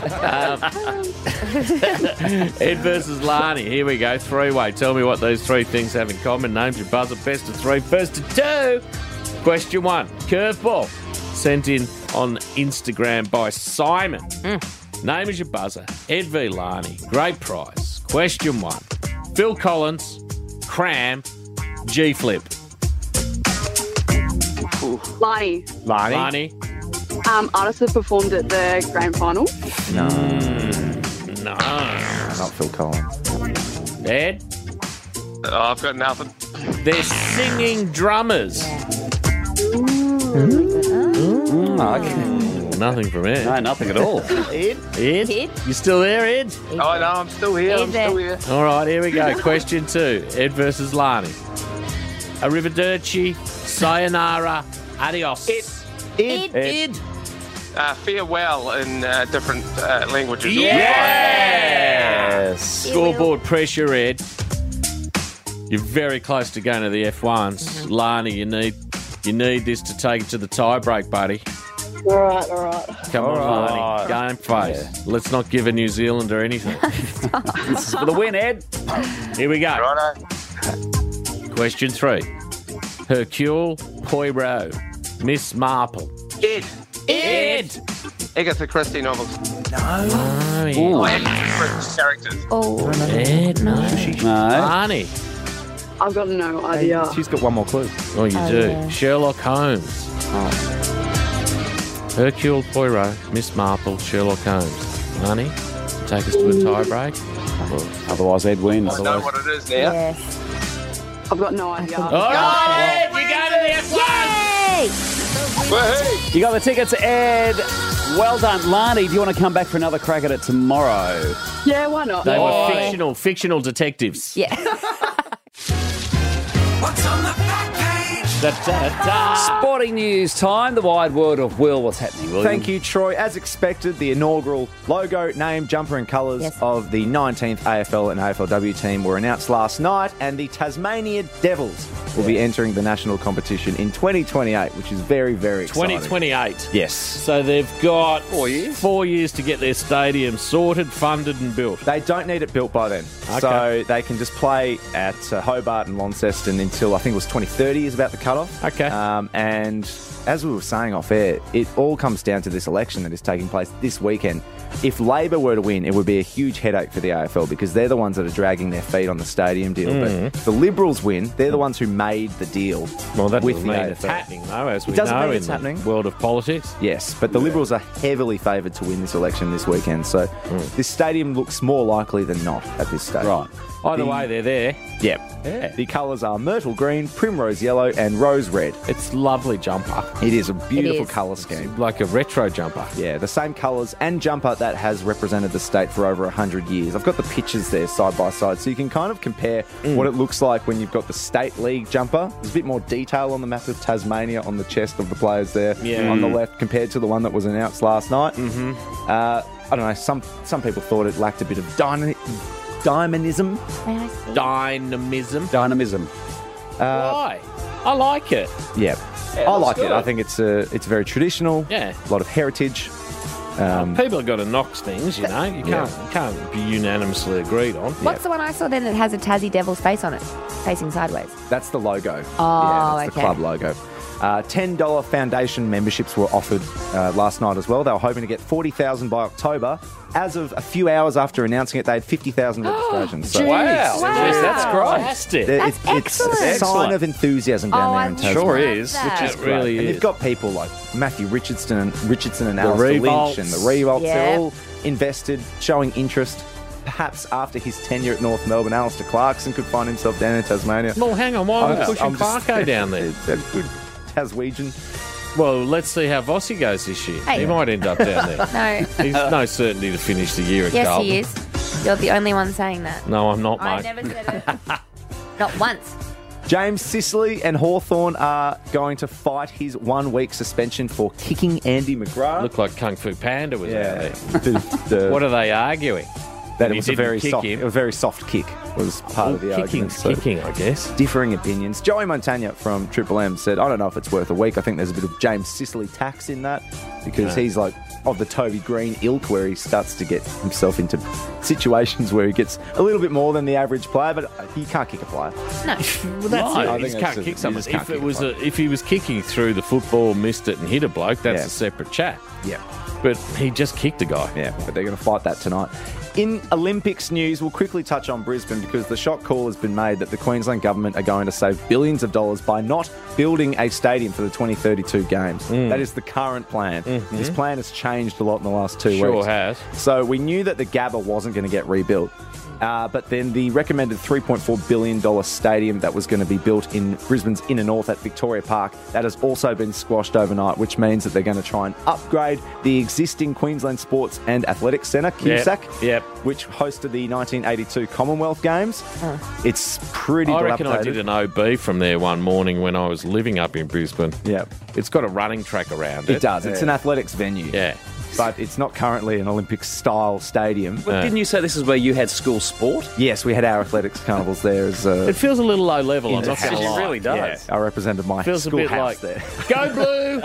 Ed versus Lani. Here we go. Three-way. Tell me what those three things have in common. Names your buzzer. Best of three. First to two. Question one. Curveball. Sent in on Instagram by Simon. Name is your buzzer. Ed v. Lani. Great prize. Question one. Phil Collins. Cram. G-Flip. Lani. Lani. Artists have performed at the grand final. No. Not Phil Collins. Ed? I've got nothing. They're singing drummers. Nothing from Ed. No, nothing at all. Ed? You still there, Ed? Oh, no, I'm still here. I'm still here. All right, here we go. Question two. Ed versus Lani. Arrivederci, sayonara, adios. Ed. Farewell in different languages. Yes! Scoreboard pressure, Ed. You're very close to going to the F1s. Lani, you need this to take it to the tie break, buddy. All right. Come on, Lani. Game face. Yeah. Let's not give a New Zealander anything. This is for the win, Ed. Here we go. Righto. Question three. Hercule Poirot. Miss Marple. Ed. Agatha Christie novels. Characters. Oh, Ed, no. Lani. I've got no idea. She's got one more clue. Oh, you do. Yeah. Sherlock Holmes. Hercule Poirot, Miss Marple, Sherlock Holmes. Lani, take us to a tie break. Otherwise, Ed wins. I know what it is now. yes. I've got no idea. All right, Ed, we go to the F1. Woohoo! You got the tickets, Ed. Well done. Lani, do you want to come back for another crack at it tomorrow? Yeah, why not? They were fictional detectives. Yeah. What's on the back page? Sporting news time. The wide world of Will. What's happening, William? Thank you, Troy. As expected, the inaugural logo, name, jumper and colours of the 19th AFL and AFLW team were announced last night, and the Tasmania Devils will be entering the national competition in 2028, which is very, very exciting. 2028. Yes. So they've got 4 years to get their stadium sorted, funded and built. They don't need it built by then. Okay. So they can just play at Hobart and Launceston until I think it was 2030 is about the cutoff. Okay. And as we were saying off air, it all comes down to this election that is taking place this weekend. If Labor were to win, it would be a huge headache for the AFL because they're the ones that are dragging their feet on the stadium deal. But if the Liberals win, they're the ones who made the deal. Well, that with doesn't the mean AFL. it's happening, though, as we It doesn't know mean in it's the happening. world of politics. Yes, but the Liberals are heavily favoured to win this election this weekend. So this stadium looks more likely than not at this stage. Right. Either way, they're there. Yep. Yeah. The colours are myrtle green, primrose yellow, and rose red. It's lovely jumper. It is a beautiful is. colour scheme. Like a retro jumper. Yeah, the same colours and jumper that has represented the state for over 100 years. I've got the pictures there side by side, so you can kind of compare what it looks like when you've got the State League jumper. There's a bit more detail on the map of Tasmania on the chest of the players there on the left compared to the one that was announced last night. I don't know, some people thought it lacked a bit of dynamism. Dynamism. Dynamism. Why? I like it. Yeah, I like it. I think it's very traditional. Yeah. A lot of heritage. People have got to knock things, you know. You can't be unanimously agreed on. What's the one I saw then that has a Tassie Devil's face on it, facing sideways? That's the logo. Oh, that's the okay. club logo. $10 foundation memberships were offered last night as well. They were hoping to get 40,000 by October. As of a few hours after announcing it, they had 50,000 registrations. So Wow. Yes, that's great. That's it's a excellent. sign of enthusiasm down there in Tasmania. Sure is. That. Which is really And is. you've got people like Matthew Richardson and Alistair Revolts. Lynch and the Revolts. Yeah. They're all invested, showing interest. Perhaps after his tenure at North Melbourne, Alistair Clarkson could find himself down in Tasmania. Well, hang on. Why are we pushing I'm just- Clarko down there? A good Taswegian. Well, let's see how Vossi goes this year. Hey. He might end up down there. No. He's no certainty to finish the year at Yes, Carlton. he is. You're the only one saying that. No, I'm not, I mate. never said it. Not once. James Sicily and Hawthorn are going to fight his 1 week suspension for kicking Andy McGrath. Looked like Kung Fu Panda was out there. The- What are they arguing? that he it was a didn't very kick soft. him. It was a very soft kick. Was part of the argument. Kicking's So kicking, I guess. differing opinions. Joey Montagna from Triple M said, "I don't know if it's worth a week. I think there's a bit of James Sicily tax in that because he's like of the Toby Green ilk, where he starts to get himself into situations where he gets a little bit more than the average player, but he can't kick a player. No. Well, that's No, it. I He think just that's can't it. kick He someone. just can't If kick it a was player. if he was kicking through the football, missed it, and hit a bloke, that's Yeah. a separate chat. Yeah. But he just kicked a guy. Yeah, but they're going to fight that tonight. In Olympics news, we'll quickly touch on Brisbane because the shot call has been made that the Queensland government are going to save billions of dollars by not building a stadium for the 2032 games. That is the current plan. This plan has changed a lot in the last 2 Sure weeks. has. So we knew that the Gabba wasn't going to get rebuilt. But then the recommended $3.4 billion stadium that was going to be built in Brisbane's inner north at Victoria Park, that has also been squashed overnight, which means that they're going to try and upgrade the existing Queensland Sports and Athletics Centre, QSAC, Yep. which hosted the 1982 Commonwealth Games. It's pretty I reckon I dilapidated. did an OB from there one morning when I was living up in Brisbane. Yeah, It's got a running track around it. it does. It's an athletics venue. Yeah. But it's not currently an Olympic-style stadium. But didn't you say this is where you had school sport? Yes, we had our athletics carnivals there as It feels a little low level, I'm not It going to lie. really does. I represented my Feels a bit schoolhouse like, there. go blue!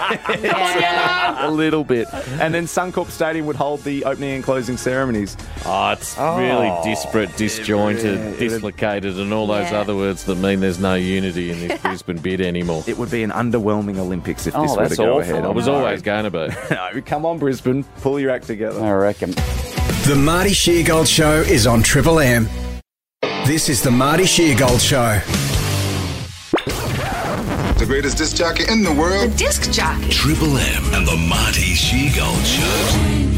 A little bit. And then Suncorp Stadium would hold the opening and closing ceremonies. Oh, it's really disparate, disjointed, dislocated, and all those Yeah. other words that mean there's no unity in this Brisbane bid anymore. It would be an underwhelming Olympics if this were to that's go awful. ahead. It was always going to be. No, come on, Brisbane. Pull your act together. I reckon. The Marty Sheargold Show is on Triple M. This is the Marty Sheargold Show. The greatest disc jockey in the world. Disc jockey. Triple M and the Marty Sheargold Show.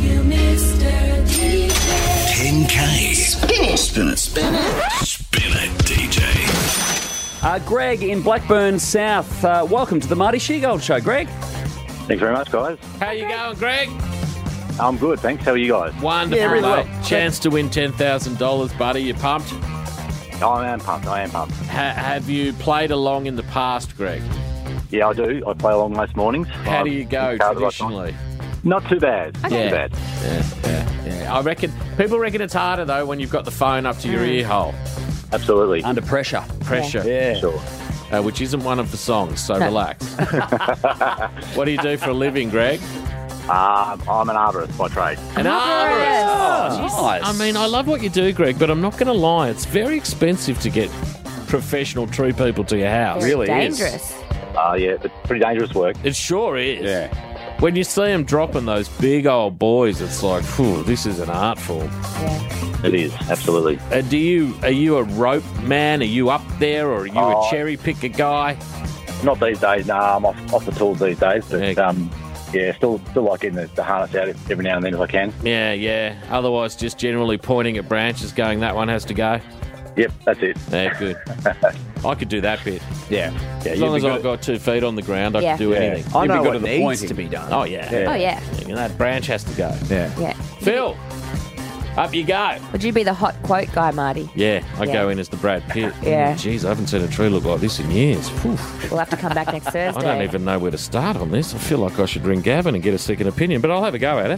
10K. Spin it. Spin it. Spin it. Spin it, DJ. Greg in Blackburn South, welcome to the Marty Sheargold Show. Greg? Thanks very much, guys. How you going, Greg? I'm good, thanks. How are you guys? Wonderful, Yeah, really mate. well. Chance to win $10,000, buddy. You pumped? I am pumped. Have you played along in the past, Greg? Yeah, I do. I play along most mornings. How do you go traditionally? Not too bad. Not too bad. Yeah. I reckon people reckon it's harder though when you've got the phone up to your ear hole. Absolutely. Under pressure. Yeah. Sure. Which isn't one of the songs, so relax. What do you do for a living, Greg? I'm an arborist by trade. An arborist. Oh, nice. I mean, I love what you do, Greg, but I'm not going to lie. It's very expensive to get professional tree people to your house. Very really dangerous. Yeah, it's pretty dangerous work. It sure is. Yeah. When you see them dropping those big old boys, it's like, phew, this is an art form. It is, absolutely. Are you a rope man? Are you up there, or are you a cherry picker guy? Not these days. No, I'm off the tools these days. But still like getting the harness out every now and then if I can. Yeah. Otherwise, just generally pointing at branches, going, that one has to go. Yep, that's it. Yeah, good. I could do that bit. Yeah. As long as I've got 2 feet on the ground, I can do anything. I know You'd be good what at the needs pointing. to be done. Oh, yeah. Oh, yeah. That branch has to go. Yeah. Phil, up you go. Would you be the hot quote guy, Marty? Yeah, I go in as the Brad Pitt. Yeah. Jeez, I haven't seen a tree look like this in years. Whew. We'll have to come back next Thursday. I don't even know where to start on this. I feel like I should ring Gavin and get a second opinion, but I'll have a go at it.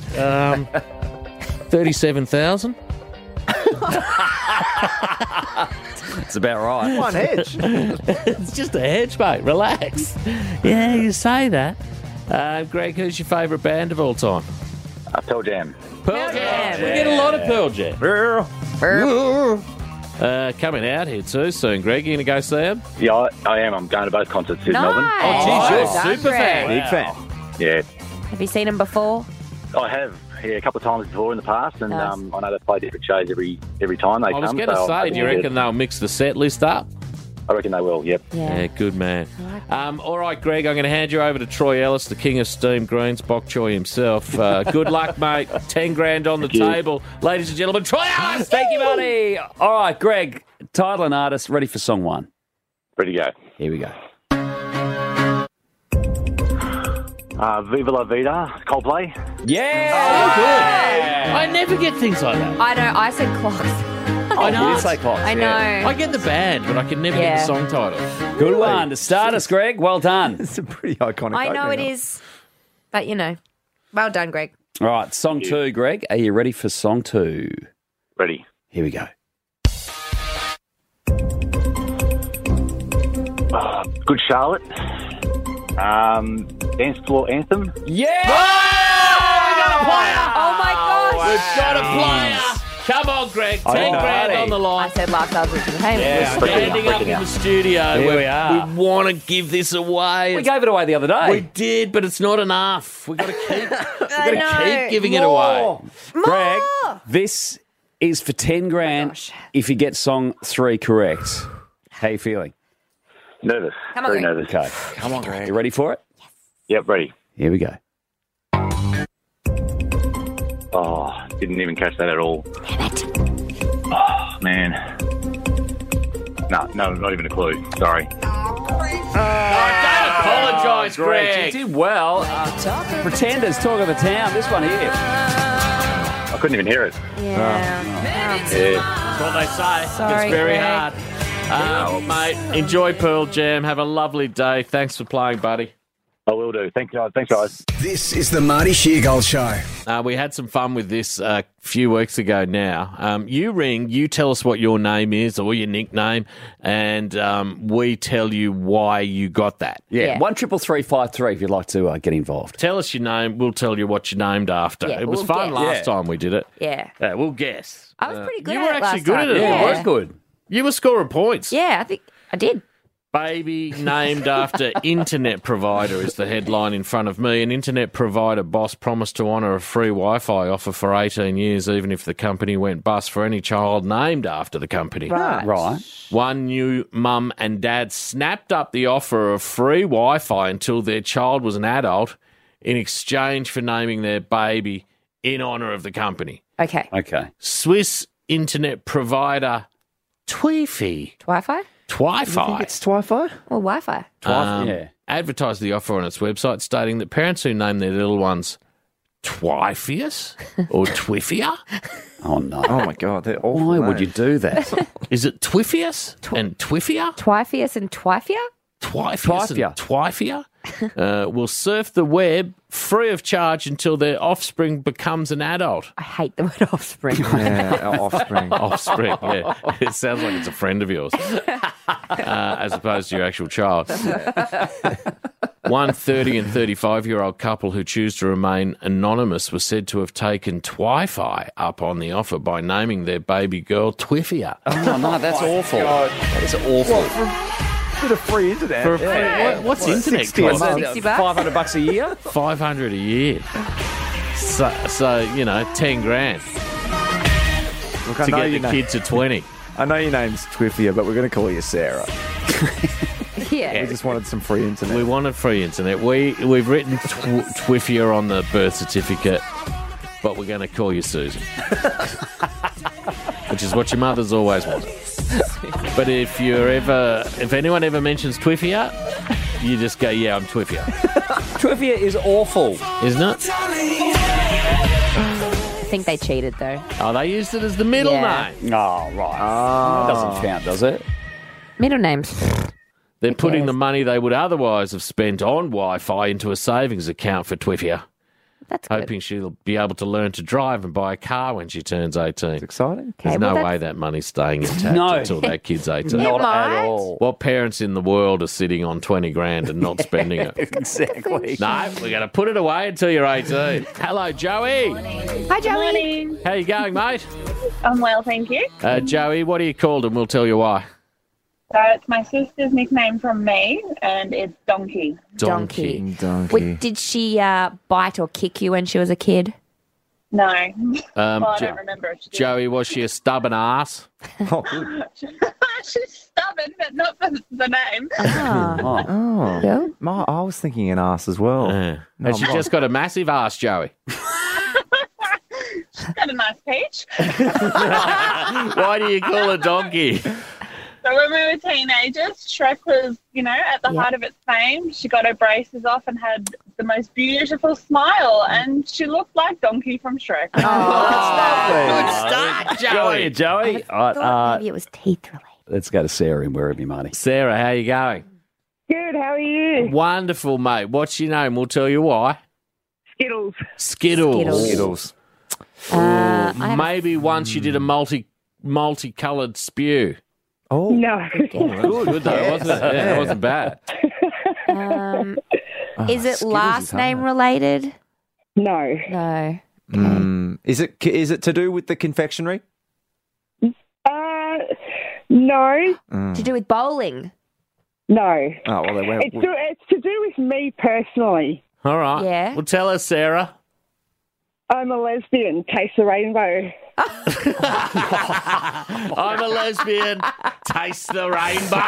37,000. It's about right. One hedge. It's just a hedge, mate. Relax. Yeah, you say that. Greg, who's your favourite band of all time? Pearl Jam. Pearl Jam. We get a lot of Pearl Jam. Coming out here too soon. Greg, you going to go see them? Yeah, I am. I'm going to both concerts in Melbourne. Oh, geez, you're a super fan. Big fan. Yeah, Have you seen him before? I have. Yeah, a couple of times before in the past, and Nice. I know they play different shows every time they I come. was going to so say, do you reckon they'll mix the set list up? I reckon they will, yep. Yeah, good man. All right, Greg, I'm going to hand you over to Troy Ellis, the king of steamed greens, bok choy himself. Good luck, mate. 10 grand on the table. Ladies and gentlemen, Troy Ellis! Thank you, buddy. All right, Greg, title and artist, ready for song 1. Ready to go. Here we go. Viva La Vida, Coldplay. Yeah! I never get things like that. I know. I said clocks. I know. You did say clocks. I know. I get the band, but I can never get the song title. Good one to start us, Greg. Well done. It's a pretty iconic I know it opening. is. But, well done, Greg. All right, song 2, Greg. Are you ready for song 2? Ready. Here we go. Good Charlotte. Dance Floor Anthem. Yeah! We got a player! Oh, my gosh. We've got a player! Come on, Greg. 10 grand on the I line. said last I was listening to him. Standing up in the studio. Here we are. We want to give this away. We gave it away the other day. We did, but it's not enough. We've got to keep giving it away. Greg, this is for 10 grand if you get song 3 correct. How you feeling? Nervous. Come on, Very Greg. nervous. Okay. Come on, Greg. You ready for it? Yep, ready. Here we go. Oh, didn't even catch that at all. Oh, man. No, not even a clue. Sorry. Apologise, Greg. You did well. Pretenders, talk of the town. This one here. I couldn't even hear it. Yeah. That's what they say. Sorry, it's very Greg. hard. Mate, enjoy Pearl Jam. Have a lovely day. Thanks for playing, buddy. I will do. Thanks, guys. This is the Marty Sheargold Show. We had some fun with this a few weeks ago now. You ring, you tell us what your name is or your nickname, and we tell you why you got that. Yeah. 133353 if you'd like to get involved. Tell us your name, we'll tell you what you're named after. Yeah, it was we'll fun guess. last time we did it. Yeah. We'll guess. I was pretty good you at were it actually last good time. at it. Yeah. It was good. You were scoring points. Yeah, I think I did. Baby named after internet provider is the headline in front of me. An internet provider boss promised to honour a free Wi-Fi offer for 18 years, even if the company went bust, for any child named after the company. Right. One new mum and dad snapped up the offer of free Wi-Fi until their child was an adult in exchange for naming their baby in honour of the company. Okay. Swiss internet provider Twifi. Wi-Fi? Twifi. I think it's Twi-Fi. Or Wi-Fi? Advertised the offer on its website, stating that parents who name their little ones Twyfius or Twiffia? Oh, no. Oh, my God. They're awful Why would you names. do that? Is it Twyfius and Twiffia? Twyfius and Twyfia? Twyfius and Twyfia will surf the web free of charge until their offspring becomes an adult. I hate the word offspring. Yeah, our offspring. Offspring, yeah. It sounds like it's a friend of yours, as opposed to your actual child. One 30 and 35-year-old couple who choose to remain anonymous was said to have taken Twi-Fi up on the offer by naming their baby girl Twiffia. Oh, no, that's awful. God. That is awful. Bit of free internet. What's internet 60 a cost? month. $500 a year? $500 a year. So you know, 10 grand Look, to get the kid to 20. I know your name's Twiffia, but we're going to call you Sarah. Yeah. We just wanted some free internet. We wanted free internet. We've written Twiffia on the birth certificate, but we're going to call you Susan, which is what your mother's always wanted. But if anyone ever mentions Twiffia, you just go, yeah, I'm Twiffia. Twiffia is awful. Isn't it? I think they cheated, though. Oh, they used it as the middle Yeah. name. Oh, right. That doesn't count, does it? Middle names. They're putting the money they would otherwise have spent on Wi-Fi into a savings account for Twiffia. That's good. Hoping she'll be able to learn to drive and buy a car when she turns 18. It's exciting. There's Okay, no well, way that money's staying intact No. until that kid's 18. Not might. at all. What parents in the world are sitting on 20 grand and not spending it? Exactly. No, we're going to put it away until you're 18. Hello, Joey. Hi, Joey. Morning. How you going, mate? I'm well, thank you. Joey, what are you called? And we'll tell you why. So it's my sister's nickname from me, and it's Donkey. Donkey. Wait, did she bite or kick you when she was a kid? No. Well, I Jo- don't remember if she did. Joey, was she a stubborn ass? Oh, good. She's stubborn, but not for the name. Oh. Yeah. I was thinking an ass as well. Yeah. No, Has she I'm just got a massive ass, Joey? She's got a nice peach. Why do you call her Donkey? So when we were teenagers, Shrek was, at the height of its fame. She got her braces off and had the most beautiful smile, and she looked like Donkey from Shrek. Good start, Joey. Joey. All Thought right, maybe it was teeth related. let's go to Sarah in wherever you, Marty. Sarah, how you going? Good, how are you? Wonderful, mate. What's your name? We'll tell you why. Skittles. Skittles. Skittles. Maybe once you did a multicoloured spew. Oh. No. Good though, wasn't it? Yeah, it wasn't bad. Is it last name related? No. No. Is it to do with the confectionery? No. To do with bowling? No. Oh, well, they went. It's to do with me personally. All right. Yeah. Well, tell us, Sarah. I'm a lesbian. Taste the rainbow. I'm a lesbian. Taste the rainbow.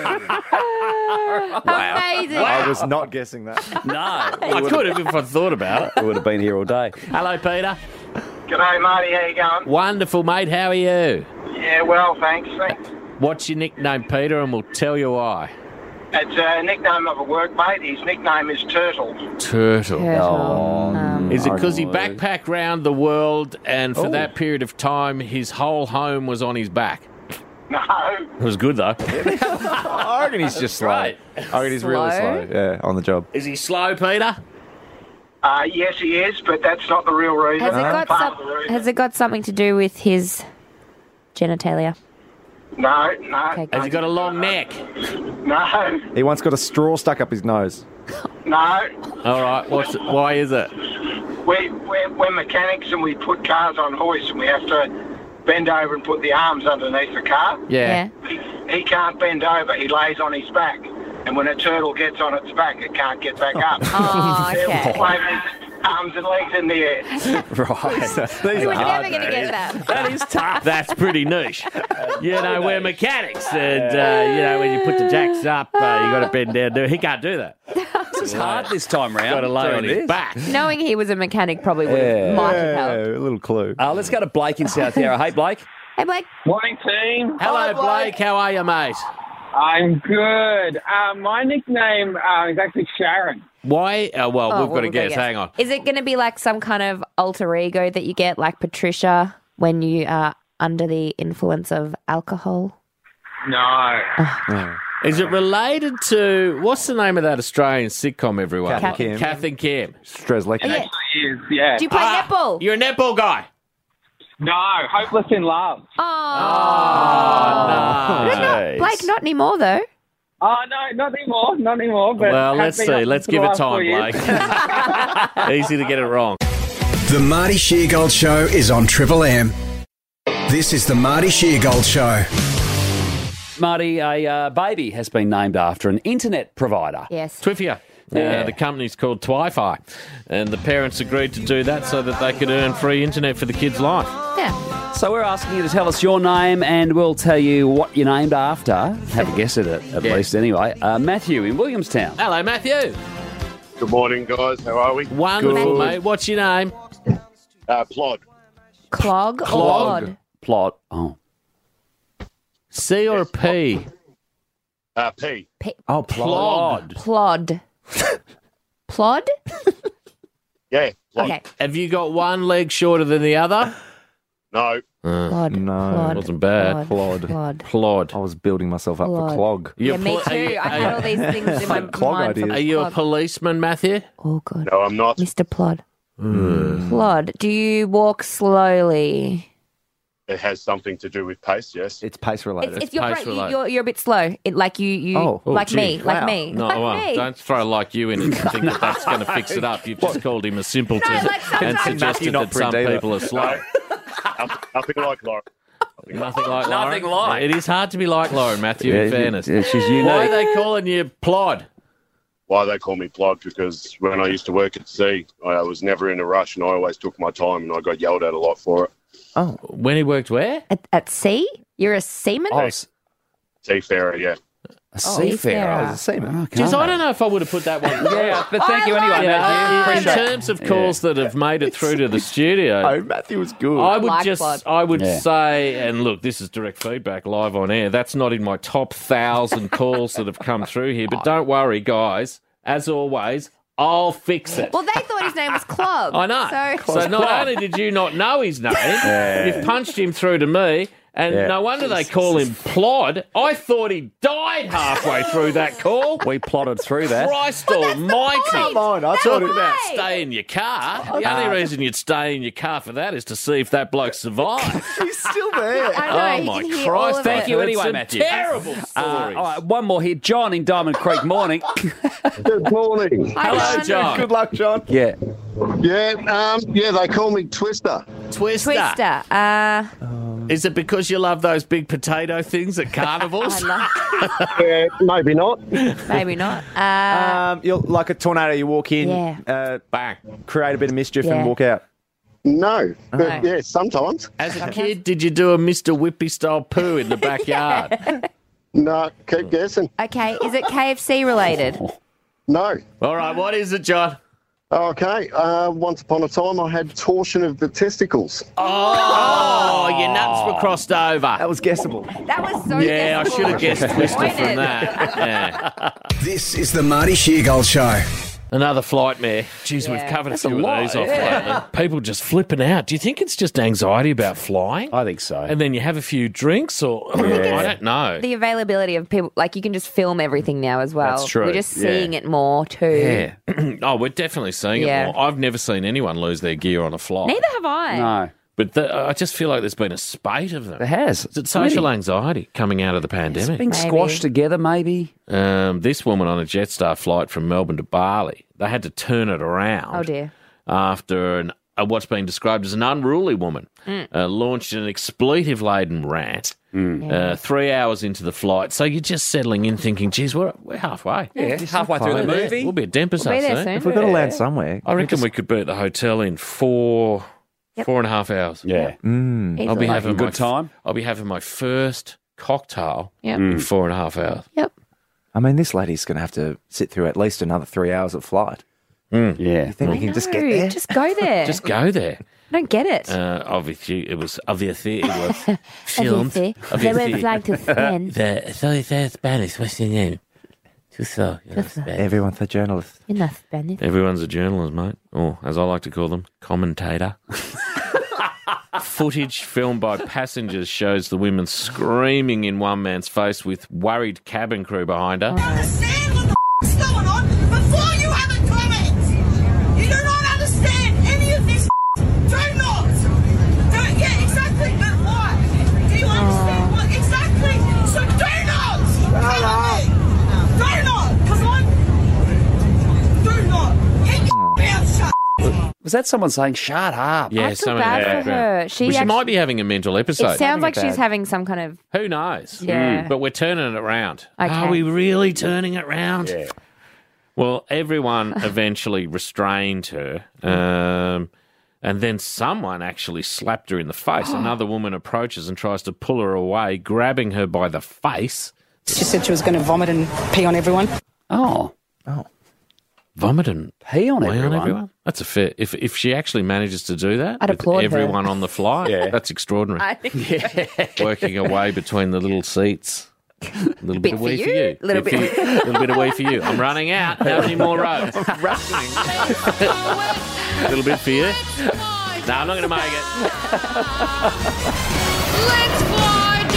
Amazing. I was not guessing that. No. I could have if I thought about it. We would have been here all day. Hello, Peter. G'day, Marty. How you going? Wonderful, mate. How are you? Yeah, well, thanks. What's your nickname, Peter? And we'll tell you why. It's a nickname of a workmate. His nickname is Turtle. Turtle. Is it because he my word. backpacked round the world and for that period of time his whole home was on his back? No. It was good, though. I reckon he's just slow. Right. I reckon he's really slow. Yeah, on the job. Is he slow, Peter? Yes, he is, but that's not the real reason. Has it got something to do with his genitalia? No. Okay, Has he got a long neck? No. He once got a straw stuck up his nose. No. All right. Why is it? We're mechanics and we put cars on hoists and we have to bend over and put the arms underneath the car. Yeah. He can't bend over. He lays on his back. And when a turtle gets on its back, it can't get back up. Oh, okay. Arms and legs in the air. Right. You were never going to get that. That is tough. That's pretty niche. We're mechanics. And, when you put the jacks up, you got to bend down. He can't do that. It's hard this time round. Got to lay on his back. Knowing he was a mechanic probably would have might have helped. A little clue. Let's go to Blake in South Yarra. Hey, Blake. Hey, Blake. Morning, team. Hello, Blake. How are you, mate? I'm good. My nickname is actually Sharon. Why? Well, we've got to guess. Hang on. Is it going to be like some kind of alter ego that you get, like Patricia, when you are under the influence of alcohol? No. Is it related to, what's the name of that Australian sitcom, everyone? Kath and Kim. Kath and Kim. Strezlecki. It actually is, yeah. Do you play netball? You're a netball guy. No, Hopeless in Love. Oh, nice. Blake, not anymore, though. Oh, no, not anymore. But Well, let's has been see. up Let's for give the it last 4 time, years. Blake. Easy to get it wrong. The Marty Sheargold Show is on Triple M. This is the Marty Sheargold Show. Marty, a baby has been named after an internet provider. Yes. Twifia. The company's called Twi-Fi, and the parents agreed to do that so that they could earn free internet for the kid's life. Yeah. So we're asking you to tell us your name, and we'll tell you what you're named after. Have a guess at it, at least, anyway. Matthew in Williamstown. Hello, Matthew. Good morning, guys. How are we? Wonderful, mate. What's your name? Plod. Clog or Plod? Plod. Oh. C or a P? P. Oh, Plod. Plod. Plod? Yeah. Plod. Okay. Have you got one leg shorter than the other? No. Plod. No. Plod. Wasn't bad. Plod. Plod. I was building myself up Plod. for clog. Yeah, me too. I had all these things in my Clog mind. ideas. Are you a policeman, Matthew? Oh, God. No, I'm not. Mr. Plod. Plod. Do you walk slowly? It has something to do with pace, yes. It's pace related. If you're, pace related. you're a bit slow. Like you like gee. me. Like Wow. me. No, like well, me. don't throw like you in and think that that's going to fix it up. You've just called him a simpleton and suggested not that some print either. people are slow. Nothing like Laura. Nothing like Nothing Lauren. like. It is hard to be like Lauren, Matthew, in fairness. Yeah, she's unique. Why are they calling you Plod? Why they call me Plod? Because when I used to work at sea, I was never in a rush and I always took my time and I got yelled at a lot for it. Oh. When he worked where? At sea? You're a seaman? Oh, Seafarer, yeah. a seafarer. I was a seaman. Okay. Jeez, I don't know if I would have put that one. Yeah, but thank you anyway, Matthew. In Appreciate it. terms of calls that have made it through to the studio, Oh, Matthew was good. I would Like just, Plod. I would Yeah. say, and look, this is direct feedback live on air. That's not in my top 1,000 calls that have come through here. But don't worry, guys. As always, I'll fix it. Well, they thought his name was Clog. I know. So, So not only did you not know his name, you've punched him through to me, and Yeah. no wonder they call him Plod. I thought he died halfway through that call. We plotted through that. Christ almighty. Come on, I Talk thought it. about stay in your car. The only reason you'd stay in your car for that is to see if that bloke survived. He's still there. I know, Oh, you my can hear all Christ. of Thank it. you anyway, Some Matthew. terrible stories. All right, one more here. John in Diamond Creek. Morning. Good morning. Hello, John. Good luck, John. Yeah. Yeah, they call me Twister. Twister. Twister. Is it because you love those big potato things at carnivals? Yeah, maybe not. Maybe not. You're like a tornado. You walk in, Yeah. Bang. create a bit of mischief, Yeah. and walk out. No, but No. yeah, sometimes. As a kid, did you do a Mr. Whippy style poo in the backyard? No, keep guessing. Okay, is it KFC related? No. All right, what is it, John? Okay, once upon a time I had torsion of the testicles. Oh, your nuts were crossed over. That was guessable. That was so Yeah, I guessable. should have guessed Twister Point from it. that. Yeah. This is the Marty Sheargold Show. Another flight mare. Jeez, we've covered a That's a few of lot, these off yeah. lately. People just flipping out. Do you think it's just anxiety about flying? I think so. And then you have a few drinks, or I don't know. The availability of people, like you can just film everything now as well. That's true. We're just Yeah. seeing it more too. Yeah. Oh, we're definitely seeing Yeah. it more. I've never seen anyone lose their gear on a flight. Neither have I. No. But I just feel like there's been a spate of them. It has. Is it social anxiety coming out of the pandemic? Being squashed together, maybe. This woman on a Jetstar flight from Melbourne to Bali, they had to turn it around. Oh dear. After what's been described as an unruly woman launched an expletive-laden rant 3 hours into the flight. So you're just settling in thinking, geez, we're halfway. Yeah, halfway through the movie. We'll be at Denpasar We'll be there soon. soon. If we've got to land somewhere, I reckon we could be at the hotel in 4.5 hours. Yeah. I'll be having a good time. I'll be having my first cocktail Yep. in 4.5 hours. Yep. I mean, this lady's going to have to sit through at least another 3 hours of flight. Yeah. You think we can just get No, there? Just go there. Just go there. don't get it. Obviously, it was filmed. They went flying to Spain. Soy Spanish. What's your name? Tuso. Everyone's a journalist. You're not Spanish. Everyone's a journalist, mate. Or, as I like to call them, commentator. Footage filmed by passengers shows the women screaming in one man's face with worried cabin crew behind her. Understand what the is going on before you have a comment. You do not understand any of this. Do not. Yeah, exactly. But why? Do you understand what exactly? So do not. Do not. Because do not. Get your mouth shut. Was that someone saying, shut up? Yeah, I feel bad for her. She might be having a mental episode. It sounds like she's having some kind of... Who knows? Yeah. But we're turning it around. Okay. Are we really turning it around? Yeah. Well, everyone eventually restrained her. And then someone actually slapped her in the face. Another woman approaches and tries to pull her away, grabbing her by the face. She said she was going to vomit and pee on everyone. Oh. Vomit and pee on everyone? That's a fair... If she actually manages to do that I'd with applaud her. everyone on the flight, that's extraordinary. I think Working her way between the little seats. A little bit of wee for you. Little bit. A little bit of wee for you. I'm running out. How many more rows? I'm rushing. A little bit for you. No, I'm not going to make it. Let's fly,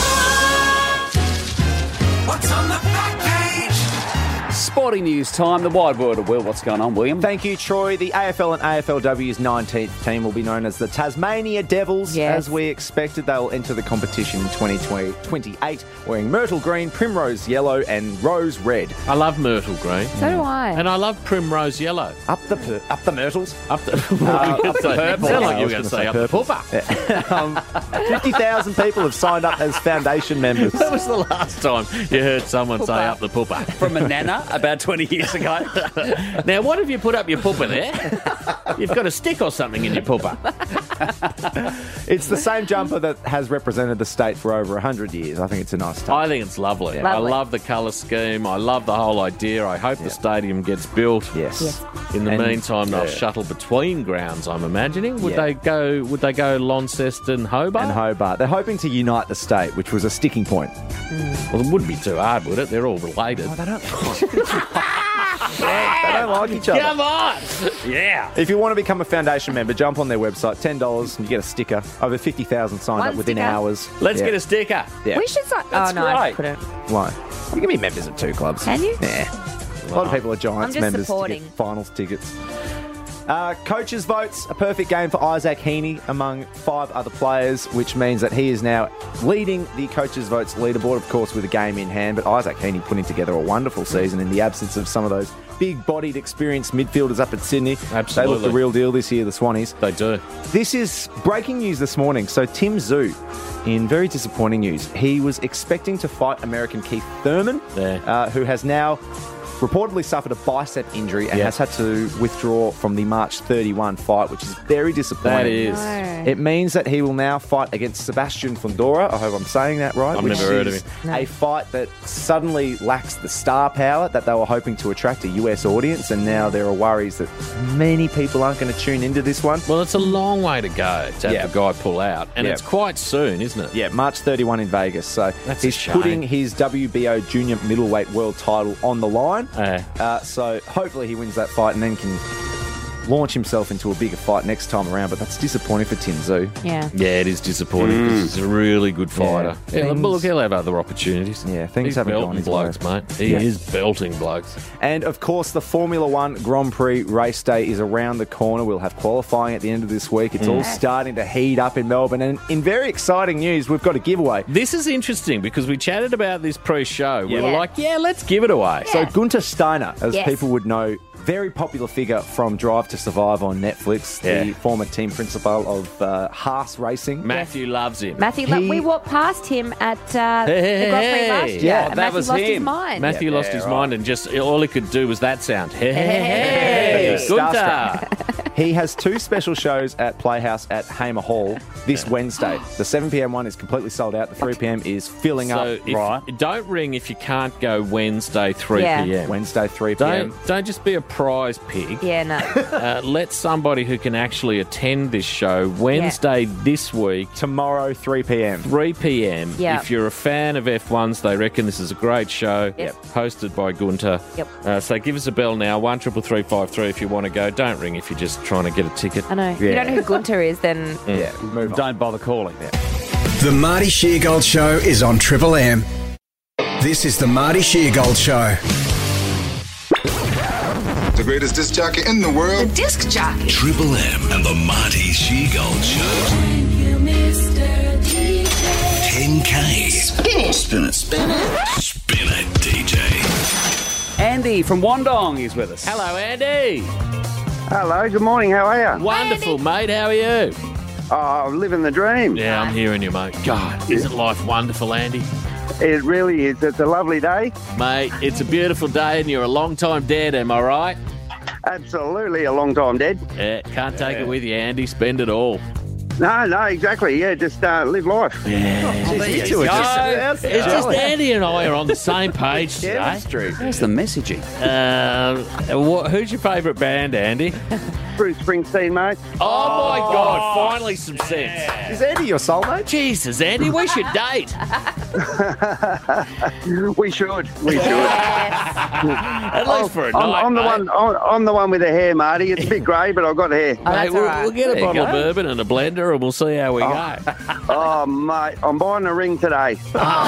What's on the back page? Sporting news time, the wide world of Will. What's going on, William? Thank you, Troy. The AFL and AFLW's 19th team will be known as the Tasmania Devils. Yes. As we expected, they will enter the competition in 2028 wearing myrtle green, primrose yellow and rose red. I love myrtle green. So do I. And I love primrose yellow. Up the myrtles. Up the purple. Sound like you were going to say up the pooper. 50,000 people have signed up as foundation members. When was the last time you heard someone say up the pooper? From a nana about 20 years ago. Now, what have you put up your pooper there? You've got a stick or something in your pooper. It's the same jumper that has represented the state for over 100 years. I think it's a nice touch. I think it's lovely. I love the colour scheme. I love the whole idea. I hope the stadium gets built. Yes. In the meantime, they'll shuttle between grounds, I'm imagining. Would they go Launceston, Hobart? And Hobart. They're hoping to unite the state, which was a sticking point. Well, it wouldn't be too hard, would it? They're all related. Oh, they don't like each other. Come on! Yeah. If you want to become a foundation member, jump on their website, $10, and you get a sticker. Over 50,000 signed up within hours. Let's get a sticker. Yeah. We should sign... That's oh, no, I great. couldn't. Why? You can be members of 2 clubs. Can you? Yeah. A lot of people are Giants I'm just members supporting. to get finals tickets. Coaches votes, a perfect game for Isaac Heaney among 5 other players, which means that he is now leading the coaches votes leaderboard, of course, with a game in hand. But Isaac Heaney putting together a wonderful season in the absence of some of those big-bodied, experienced midfielders up at Sydney. Absolutely. They look the real deal this year, the Swannies. They do. This is breaking news this morning. So Tim Zhu, in very disappointing news, he was expecting to fight American Keith Thurman, who has now reportedly suffered a bicep injury and has had to withdraw from the March 31 fight, which is very disappointing. That is. No. It means that he will now fight against Sebastian Fundora. I hope I'm saying that right. I've never heard of him. A fight that suddenly lacks the star power that they were hoping to attract a US audience, and now there are worries that many people aren't going to tune into this one. Well, it's a long way to go to have the guy pull out, and it's quite soon, isn't it? Yeah, March 31 in Vegas. So That's a he's shame. putting his WBO junior middleweight world title on the line. So hopefully he wins that fight and then can launch himself into a bigger fight next time around. But that's disappointing for Tim Zhu. Yeah. Yeah, it is disappointing because he's a really good fighter. Yeah, but look, he'll have other opportunities. Yeah, things he's haven't gone belting his blokes, way. mate. He is belting blokes. And, of course, the Formula One Grand Prix race day is around the corner. We'll have qualifying at the end of this week. It's all starting to heat up in Melbourne. And in very exciting news, we've got a giveaway. This is interesting because we chatted about this pre-show. We were like, let's give it away. So Gunther Steiner, as people would know, very popular figure from Drive to Survive on Netflix, the former team principal of Haas Racing. Matthew loves him. We walked past him at the Grand Prix last year. Yeah, and that Matthew was lost him. his mind. Matthew lost his mind and just all he could do was that sound. Hey, Gunther. He has 2 special shows at Playhouse at Hamer Hall this Wednesday. The 7 p.m. one is completely sold out. The 3 p.m. is filling up. Don't ring if you can't go Wednesday 3 Yeah. p.m. Wednesday 3 p.m. Don't just be a prize pig. Yeah, no. Let somebody who can actually attend this show Wednesday this week. Tomorrow 3 p.m. 3 p.m. Yeah. If you're a fan of F1s, they reckon this is a great show. Yep. Hosted by Gunter. Yep. So give us a bell now, 133353 if you want to go. Don't ring if you're just trying to get a ticket. I know. If you don't know who Gunter is, then... Yeah, move on. Don't bother calling. The Marty Sheargold Show is on Triple M. This is the Marty Sheargold Show. The greatest disc jockey in the world. The disc jockey. Triple M and the Marty Sheargold Show. 10K. Spin it. Spin it. Spin it. Spin it, DJ. Andy from Wandong is with us. Hello, Andy. Hello, good morning. How are you? Wonderful, mate. How are you? Oh, living the dream. Yeah, I'm hearing you, mate. God, isn't life wonderful, Andy? It really is. It's a lovely day. Mate, it's a beautiful day and you're a long-time dad, am I right? Absolutely a long time dead. Yeah, can't take it with you, Andy. Spend it all. No, exactly. Yeah, just live life. Yeah. You two are It's just Andy and I are on the same page today. Chemistry. Where's the messaging? Who's your favourite band, Andy? Bruce Springsteen, mate. Oh, my God, finally some sense. Is Andy your soulmate? Jesus, Andy, we should date. We should. At least for a night, I'm the mate. one. I'm the one with the hair, Marty. It's a bit grey, but I've got hair. Mate, we'll get a There you bottle of go. bourbon and a blender and we'll see how we go. Oh, mate, I'm buying a ring today.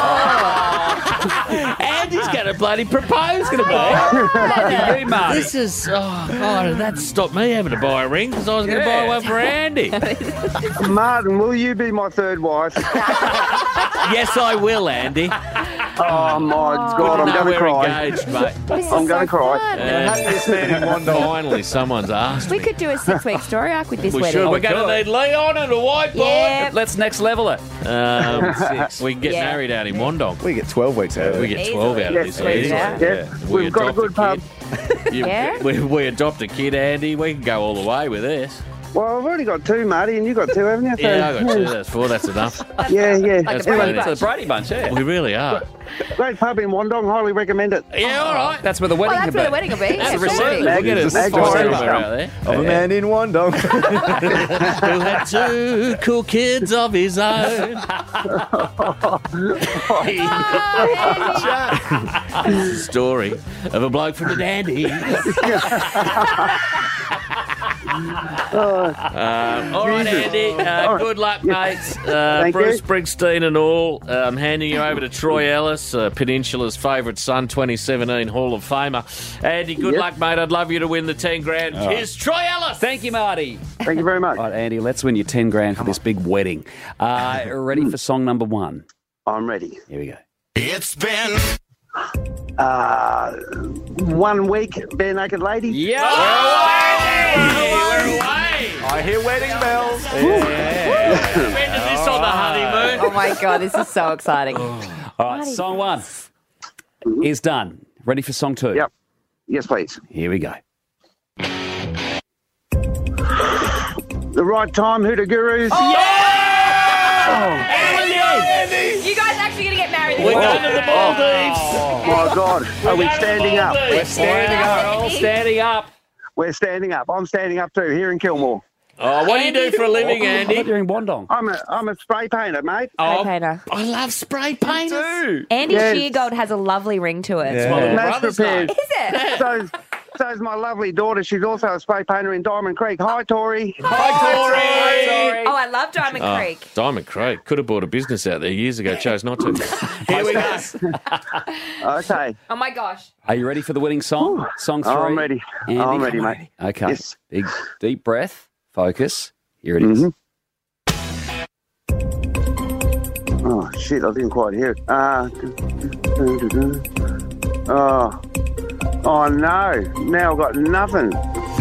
Andy's going to bloody propose, going to be. Lucky you, Marty. This is, God, that stopped me having to buy a ring because I was going to buy one for Andy. Martin, will you be my third wife? Yes, I will, Andy. Oh, my God, I'm No, going to we're cry. engaged, mate. I'm going to cry. Happiest man in Wandong. Finally, someone's asked We me. could do a 6-week story arc with this We wedding. should. We're going to need Leon and a whiteboard. Yeah. Let's next level it. We can get Yeah. married out in Wandong. We get 12 weeks out of We it. get 12 out of this. Yes, easily. yeah. We've got a adopt good pub. kid. Yeah? We adopt a kid, Andy. We can go all the way with this. Well, I've already got 2, Marty, and you got 2, haven't you? So, Yeah, I got 2. That's 4. That's enough. Yeah. That's the Brady plenty. Bunch. It's the Brady Bunch, yeah. We really are. Great pub in Wandong. Highly recommend it. Yeah, all right. That's where the Well, wedding that's could where the be. wedding will be. That's Yeah, a receipt. sure. We'll get a Magazine. story Magazine. out there. Of a man in Wandong. Who had 2 cool kids of his own. It's a story of a bloke from the Dandies. All right, Andy. Good luck, mates. Bruce Springsteen and all. I'm handing you over to Troy Ellis, Peninsula's favourite son, 2017 Hall of Famer. Andy, good luck, mate. I'd love you to win the 10 grand. Here's Troy Ellis. Thank you, Marty. Thank you very much. All right, Andy, let's win you 10 grand for this big wedding. Ready for song number 1? I'm ready. Here we go. It's been 1 week, bare naked lady. Yeah. We're away. I hear wedding bells. When did this on the honeymoon? Oh my God, this is so exciting. All right, song 1 is done. Ready for song 2? Yep. Yes, please. Here we go. The right time, Hoota Gurus. You guys actually going to get married? We're going to the Maldives. Oh, my God. Are we standing up? We're Standing up. We're all standing up. We're standing up. I'm standing up too, here in Kilmore. Oh, what do you do for a living, Andy? You're in Wandong. I'm a spray painter, mate. Oh, painter. I love spray painters. Andy Yes. Sheargold has a lovely ring to it. It's my little Mass brother's repairs. name. Is it? So's my lovely daughter. She's also a spray painter in Diamond Creek. Hi, Tori. Hi, Tori. Oh, I love Diamond Creek. Diamond Creek. Could have bought a business out there years ago. Chose not to. Here we go. Okay. Oh my gosh. Are you ready for the winning song? Song 3. I'm ready. Andy, I'm ready, mate. Okay. Yes. Big, deep breath. Focus. Here it is. Oh, shit. I didn't quite hear it. Oh, no. Now I've got nothing.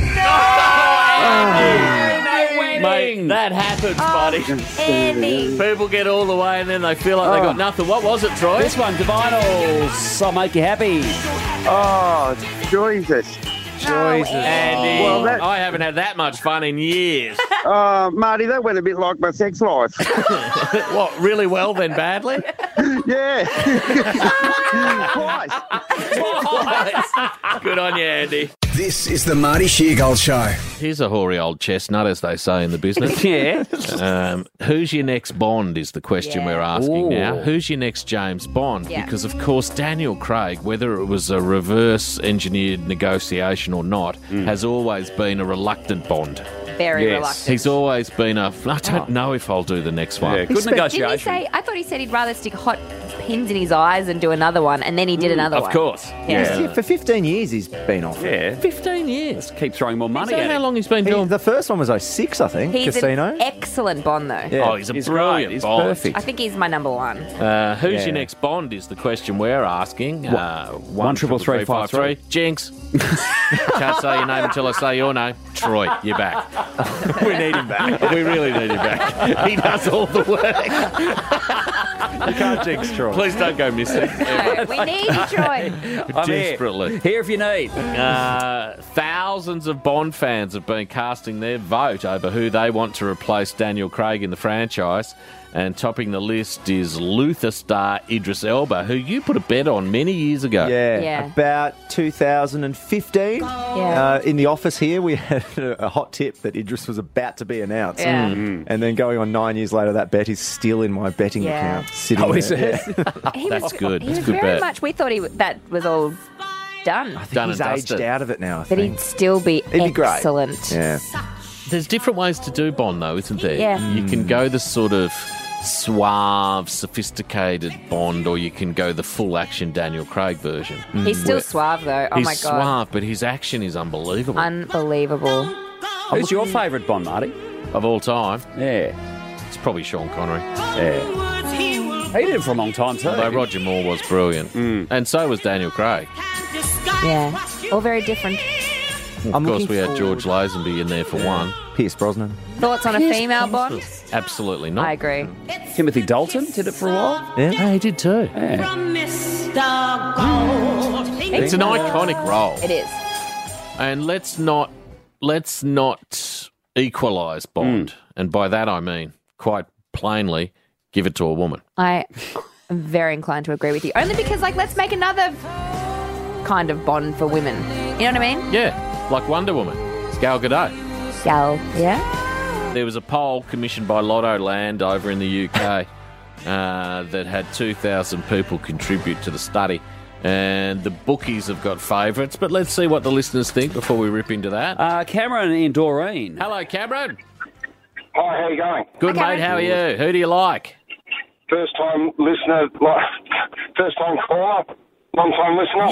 Mate, that happens, buddy. Andy. People get all the way and then they feel like they got nothing. What was it, Troy? This one, Divinals. I'll make you happy. Oh, Jesus. Jesus. Andy, Well, that- I haven't had that much fun in years. Marty, that went a bit like my sex life. What, really well then badly? Yeah. Twice. Good on you, Andy. This is the Marty Sheargold Show. Here's a hoary old chestnut, as they say in the business. Yeah. Who's your next Bond is the question we're asking Ooh. now. Who's your next James Bond? Yeah. Because, of course, Daniel Craig, whether it was a reverse engineered negotiation or not, has always been a reluctant Bond. Very reluctant. He's always been I don't know if I'll do the next one. Yeah, good Didn't negotiation. he say? I thought he said he'd rather stick hot pins in his eyes and do another one, and then he did another one. Of course. Yeah. For 15 years he's been off. Yeah. 15 years. Keep throwing more money So at how it. long he's been doing? The first one was 06, I think. He's Casino. an excellent Bond, though. Yeah. Oh, he's a He's brilliant great. He's Bond. perfect. I think he's my number one. Who's Yeah. your next Bond is the question we're asking. 1-333-533. Jinx. Can't say your name until I say your name. Troy, you're back. We need him back. We really need him back. He does all the work. You can't jinx Troy. Please don't go missing. No, we need you, Troy. I'm Desperately. Here if you need. Thousands of Bond fans have been casting their vote over who they want to replace Daniel Craig in the franchise. And topping the list is Luther star Idris Elba, who you put a bet on many years ago. Yeah. About 2015. Yeah. In the office here, we had a hot tip that Idris was about to be announced. Yeah. And then going on 9 years later, that bet is still in my betting Yeah. account. Sitting Oh, is there. it? Yeah. He That's was, good. He It's was a good very bet. much. We thought that was all done. I think Done he's and aged dusted. out of it now, I But think. he'd still be He'd be great. excellent. Yeah. There's different ways to do Bond, though, isn't there? Yeah. You can go the sort of suave, sophisticated Bond, or you can go the full-action Daniel Craig version. He's still suave, though. Oh, He's my God. suave, but his action is unbelievable. Unbelievable. Who's your favourite Bond, Marty? Of all time, Yeah. it's probably Sean Connery. Yeah. He did it for a long time, too. Although Roger Moore was brilliant. And so was Daniel Craig. Yeah. All very different. Of course, we had George Lazenby in there for one. Pierce Brosnan. Thoughts on a female Bond? Absolutely not. I agree. Timothy Dalton did it for a while. Yeah. Yeah, he did too. Yeah. It's an iconic role. It is. And let's not equalise Bond. And by that I mean, quite plainly, give it to a woman. I am very inclined to agree with you. Only because, let's make another kind of Bond for women. You know what I mean? Yeah, like Wonder Woman. Gal Gadot. Gal, yeah? There was a poll commissioned by Lotto Land over in the UK that had 2,000 people contribute to the study. And the bookies have got favourites. But let's see what the listeners think before we rip into that. Cameron in Doreen. Hello, Cameron. Hi, how you going? Good, mate. How are you? Who do you like? First time listener, first time caller, long time listener.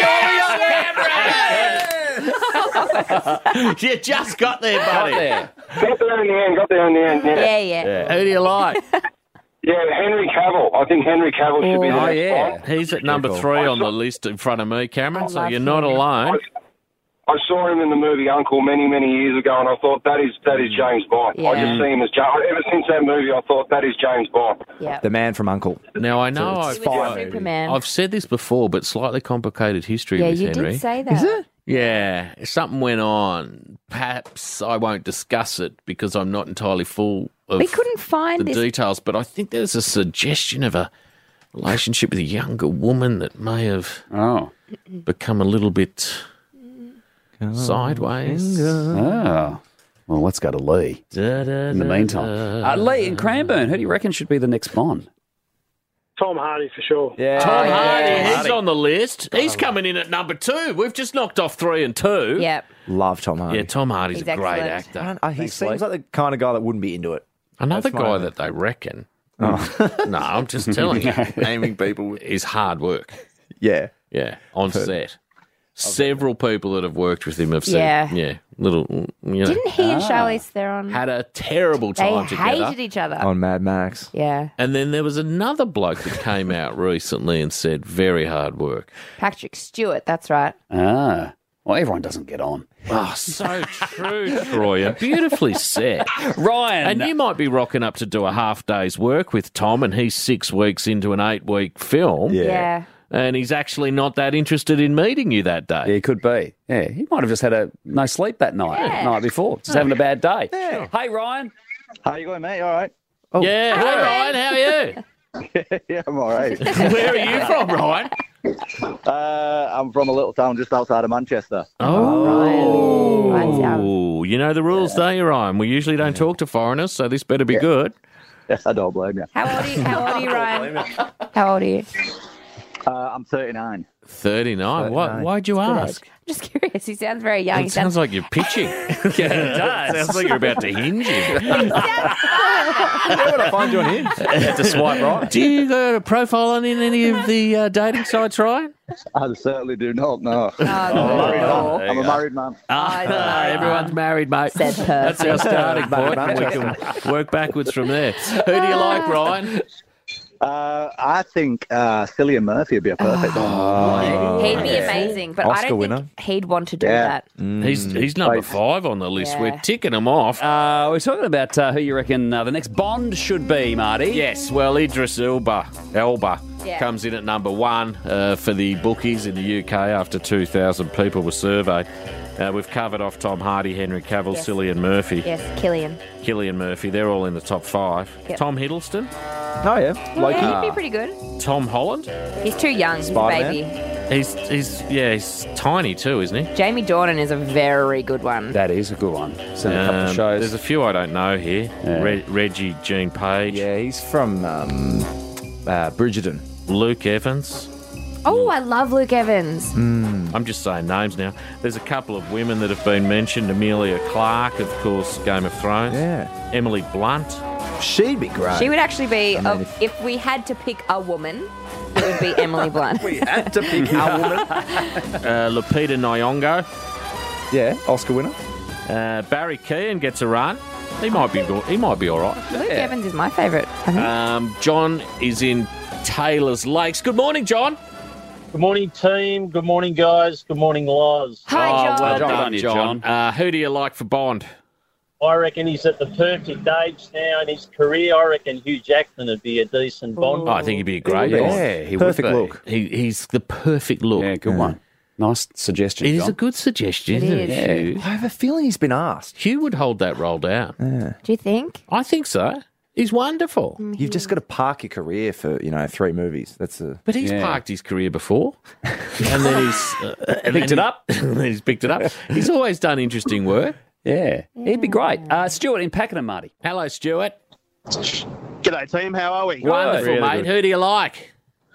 You just got there, buddy. Got there in the end. Yeah. Who do you like? Yeah, Henry Cavill. I think Henry Cavill should be the next Bond. He's at number 3 on the list in front of me, Cameron, so love you're not him. alone. I saw him in the movie Uncle many years ago, and I thought that is James Bond. I Yeah. just see him as ever since that movie. I thought that is James Bond. Yeah. The man from Uncle. Now, I know it's He was Superman. I've said this before, but slightly complicated history Yeah, with you Henry. did say that. Is it? Yeah, something went on. Perhaps I won't discuss it because I'm not entirely full of We couldn't find the this. details, but I think there's a suggestion of a relationship with a younger woman that may have become a little bit sideways. Oh. Well, let's go to Lee in the meantime. Lee in Cranbourne, who do you reckon should be the next Bond? Tom Hardy for sure. Yeah. Tom Hardy, he's on the list. He's coming in at number 2. We've just knocked off 3 and 2. Yep. Love Tom Hardy. Yeah, Tom Hardy's He's a great excellent. actor. He seems like the kind of guy that wouldn't be into it. Another That's my guy own- that they reckon. No, I'm just telling you. Aiming people. Is hard work. Yeah. Yeah, on set. Several people that have worked with him have said, Yeah. Didn't Didn't he and Charlize Theron? had a terrible They time together. hated each other. On Mad Max. Yeah. And then there was another bloke that came out recently and said, very hard work. Patrick Stewart, that's right. Ah. Well, everyone doesn't get on. Oh, so true, Troy. And beautifully said. Ryan. And you might be rocking up to do a half day's work with Tom and he's 6 weeks into an 8-week film. Yeah. and he's actually not that interested in meeting you that day. Yeah, he could be. Yeah, he might have just had no sleep that night before, just having a bad day. Yeah. Hey, Ryan. How you going, mate? All right? Oh. Yeah, hey, Ryan, how are you? Yeah, I'm all right. Where are you from, Ryan? I'm from a little town just outside of Manchester. Oh, you know the rules, don't you, Ryan? We usually don't talk to foreigners, so this better be good. Yes, I don't blame you. How old are you, Ryan? How old are you? I'm 39. 39? Why'd you ask? I'm just curious. He sounds very young. It sounds like you're pitching. Yeah, it does. Sounds like you're about to hinge him. Where would I find you on Hinge? Had to swipe right. Do you got a profile on any of the dating sites, Ryan? I certainly do not, no. I'm a married man. Everyone's married, mate. Said That's our starting point. We can work backwards from there. Who do you like, Ryan? I think Cillian Murphy would be a perfect one. He'd be amazing, but Oscar I don't winner. think he'd want to do that. He's number 5 on the list. Yeah. We're ticking him off. We're talking about who you reckon the next Bond should be, Marty. Yes, well, Idris Elba Yeah. comes in at number 1 for the bookies in the UK after 2,000 people were surveyed. We've covered off Tom Hardy, Henry Cavill, Yes. Cillian Murphy. Yes, Cillian Murphy, they're all in the top 5. Yep. Tom Hiddleston, Oh, yeah. Loki. Yeah, he'd be pretty good. Tom Holland. He's too young. He's a Spider-Man. baby. He's tiny too, isn't he? Jamie Dornan is a very good one. That is a good one. Seen a couple of shows. There's a few I don't know here. Yeah. Reggie Jean Page. Yeah, he's from Bridgerton. Luke Evans. Oh, I love Luke Evans. I'm just saying names now. There's a couple of women that have been mentioned. Amelia Clarke, of course, Game of Thrones. Yeah. Emily Blunt. She'd be great. She would actually be, I mean, if we had to pick a woman, it would be Emily Blunt. We had to pick a woman. Lupita Nyong'o. Yeah, Oscar winner. Barry Keoghan gets a run. He might be good. He might be all right. Luke Evans is my favourite. John is in Taylor's Lakes. Good morning, John. Good morning, team. Good morning, guys. Good morning, Loz. Hi, John. Well John. done, John. Who do you like for Bond? I reckon he's at the perfect age now in his career. I reckon Hugh Jackman would be a decent Bond. Oh, I think he'd be a great Yeah, Bond. he perfect would be. look. He's the perfect look. Yeah, good one. Nice suggestion, It is John. a good suggestion, It isn't is. it? Hugh? I have a feeling he's been asked. Hugh would hold that role down. Do you think? I think so. He's wonderful. You've just got to park your career for 3 movies. That's a. But he's parked his career before, and then he's Picked it up. And then he's picked it up. He's always done interesting work. Yeah, he'd be great. Stuart in Pakenham, Marty. Hello, Stuart. G'day, team. How are we? Wonderful, really mate. good. Who do you like?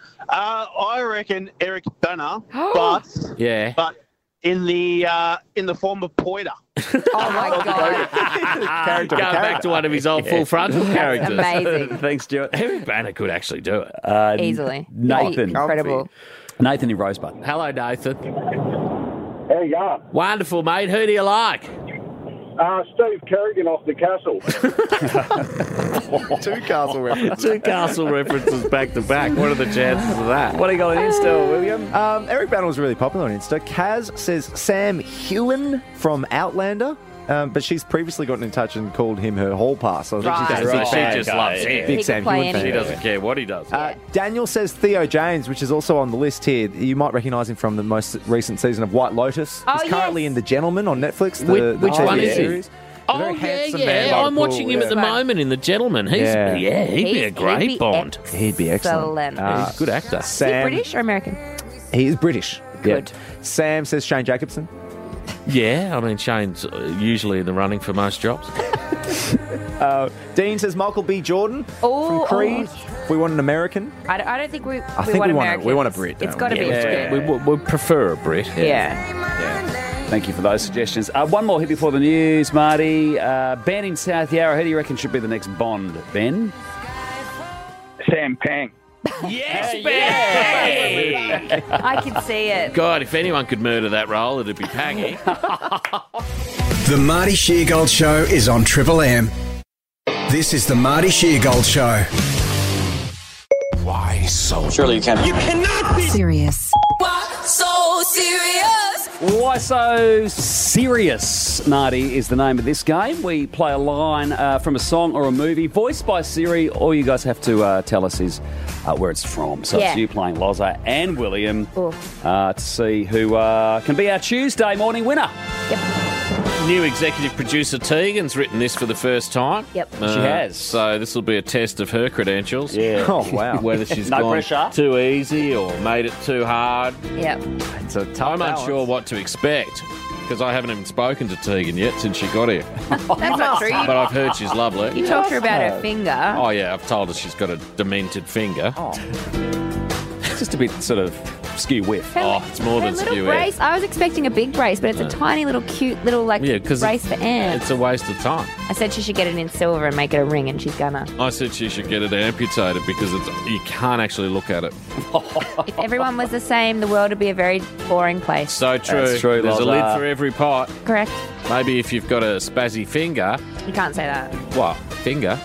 I reckon Eric Bana, Yeah. but in the form of Poiter. Oh, my God. Going back to one of his old full frontal characters. Amazing. Thanks, Stuart. Eric Banner could actually do it. Easily. Nathan. Incredible. Nathan in Rosebud. Hello, Nathan. How you going? Wonderful, mate. Who do you like? Steve Kerrigan off the Castle. 2 castle references. 2 castle references back to back. What are the chances of that? What do you got on Insta, William? Eric Banner was really popular on Insta. Kaz says Sam Heughan from Outlander. But she's previously gotten in touch and called him her hall pass. So I think she's just a big She just loves him. Big He Sam could play Heughan fan. She doesn't care what he does. Daniel says Theo James, which is also on the list here. You might recognise him from the most recent season of White Lotus. Oh, He's currently yes. in The Gentleman on Netflix. Which TV one is he? series. Oh, very yeah, handsome yeah. man by the I'm watching pool, him yeah. at the moment in The Gentleman. He'd be a great Bond. He'd be excellent. Excellent. He's a good actor. Is he British or American? He is British. Good. Sam says Shane Jacobson. Yeah, I mean, Shane's usually in the running for most jobs. Dean says Michael B. Jordan from Creed. If we want an American. I don't think we I think want we want Americans. we want a Brit. It's don't got to we? be a Brit. We prefer a Brit. Yeah. Thank you for those suggestions. One more hit before the news, Marty. Ben in South Yarra, who do you reckon should be the next Bond, Ben? Sam Pang. Yes, Ben! I can see it. God, if anyone could murder that role, it'd be Paggy. The Marty Sheargold Show is on Triple M. This is the Marty Sheargold Show. Why so? Surely you can. You cannot be Serious. So serious. Why So Serious, Marty, is the name of this game. We play a line from a song or a movie, voiced by Siri. All you guys have to tell us is where it's from. So Yeah. it's you playing Loza and William Ooh. to see who can be our Tuesday morning winner. New executive producer Tegan's written this for the first time. Yep. She has. So this will be a test of her credentials. Yeah. Oh, wow. Whether she's No gone pressure. too easy or made it too hard. Yep. It's a tough I'm unsure what to expect because I haven't even spoken to Tegan yet since she got here. That's not true. But I've heard she's lovely. You talked to her about her finger. Oh, yeah, I've told her she's got a demented finger. It's just a bit sort of skew whiff. Oh, it's more Her than little skew brace. I was expecting a big brace, but it's a tiny little cute little Yeah, because brace for Anne. it's a waste of time. I said she should get it in silver and make it a ring, and she's gonna. I said she should get it amputated because you can't actually look at it. If everyone was the same, the world would be a very boring place. So true. That's true, There's a Loza. lid for every pot. Correct. Maybe if you've got a spazzy finger. You can't say that. What? Finger?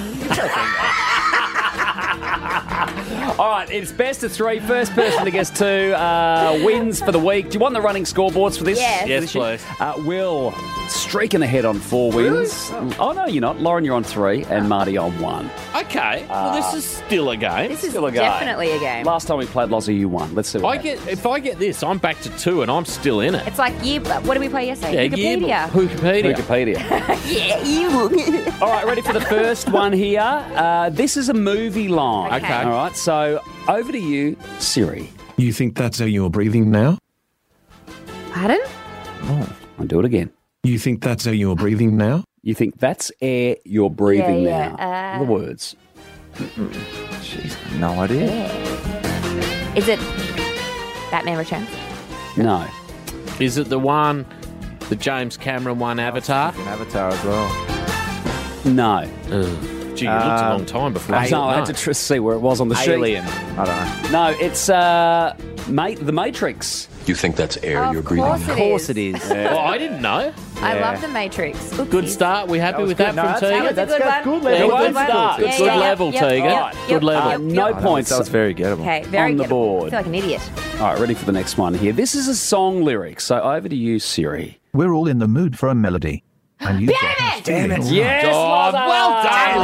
All right, it's best of three. First person to guess two wins for the week. Do you want the running scoreboards for this? Yes. Yes, please. Will streaking ahead on 4 wins. Oh, no, you're not. Lauren, you're on 3, and Marty on 1. Okay. Well, this is still a game. This is Still a game. definitely a game. Last time we played Lozzie, you won. Let's see what happens. If I get this, I'm back to 2 and I'm still in it. It's like what did we play yesterday? Yeah, Wikipedia. Wikipedia. Yeah, you. All right, ready for the first one here? This is a movie line. Okay. All right, so over to you, Siri. You think that's how you're breathing now? Pardon? I'll do it again. You think that's how you're breathing now? You think that's air you're breathing Yeah, now? yeah. The words. Jeez, no idea. Is it Batman Returns? No. Is it the one, the James Cameron one, Avatar? An Avatar as well. No. Gee, you looked a long time before. I had to see where it was on the sheet. Alien. I don't know. No, it's The Matrix. You think that's air Of course it is. Oh, I didn't know. I love The Matrix. Oopsies. Good start. We happy with that No, from that's Tegan? good. That was a That's good good one. level. Yeah, Good good start. start. Good Yeah, level, yep, Tegan. yep, Good level. yep, No yep. points That was very gettable. Okay, very on the good. board. I feel like an idiot. All right, ready for the next one here. This is a song lyric, so over to you, Siri. We're all in the mood for a melody. And you Damn it. Yes, Oh, Loza! well done,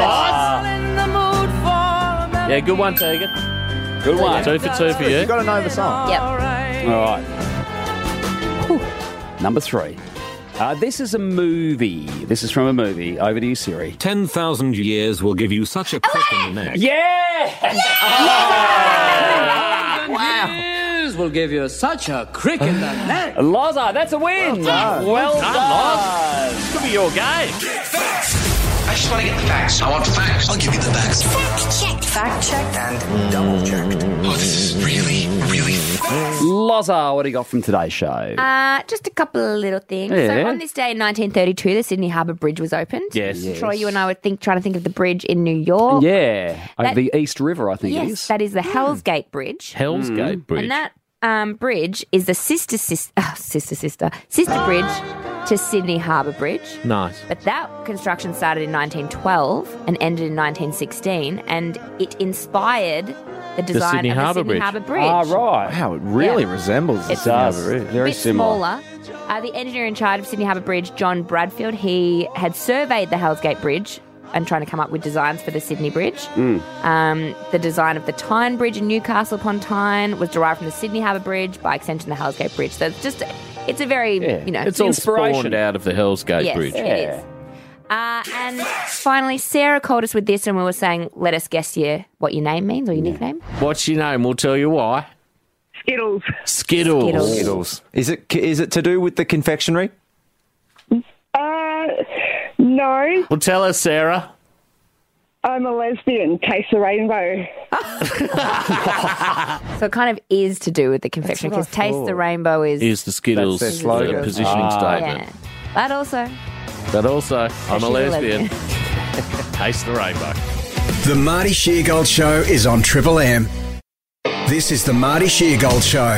Loz. Yeah, good one, Tegan. Good one. 2 for 2 for you. You got to know the song. Yep. All right. Whew. Number 3. This is a movie. This is from a movie. Over to you, Siri. 10,000 years will give you such a crick in the neck. Yeah! Years will give you such a crick in the neck. Loza, that's a win. Well done. Could be your game. I just want to get the facts. I want facts. I'll give you the facts. Fact check. Fact check. And double check. Oh, this is really, really Loza, what do you got from today's show? Just a couple of little things. Yeah. So on this day in 1932, the Sydney Harbour Bridge was opened. Yes. Troy, you and I were trying to think of the bridge in New York. Yeah, over That- the East River, I think it Yes, is. that is the Hell's Gate Bridge. Hell's Gate Bridge. And that bridge is the sister bridge to Sydney Harbour Bridge. Nice. But that construction started in 1912 and ended in 1916, and it inspired the design Sydney of Harbour the Sydney Bridge. Harbour Bridge. Ah, right. Wow, it really Yeah. resembles the It Sydney does. Harbour Bridge. Very bit similar. smaller. The engineer in charge of Sydney Harbour Bridge, John Bradfield, he had surveyed the Hell's Gate Bridge and trying to come up with designs for the Sydney Bridge. The design of the Tyne Bridge in Newcastle upon Tyne was derived from the Sydney Harbour Bridge, by extension the Hell's Gate Bridge. So it's a very, It's all inspiration. spawned out of the Hell's Gate yes, Bridge. it is. And finally, Sarah called us with this, and we were saying, let us guess what your name means or your nickname. What's your name? We'll tell you why. Skittles. Skittles. Skittles. Is it to do with the confectionery? No, Well, tell us, Sarah. I'm a lesbian. Taste the rainbow. So it kind of is to do with the confection, That's what because I Taste thought. the Rainbow is Is the Skittles That's their slogan. positioning statement. Yeah. But also, But also, I'm she's a a lesbian. Taste the rainbow. The Marty Sheargold Show is on Triple M. This is the Marty Sheargold Show.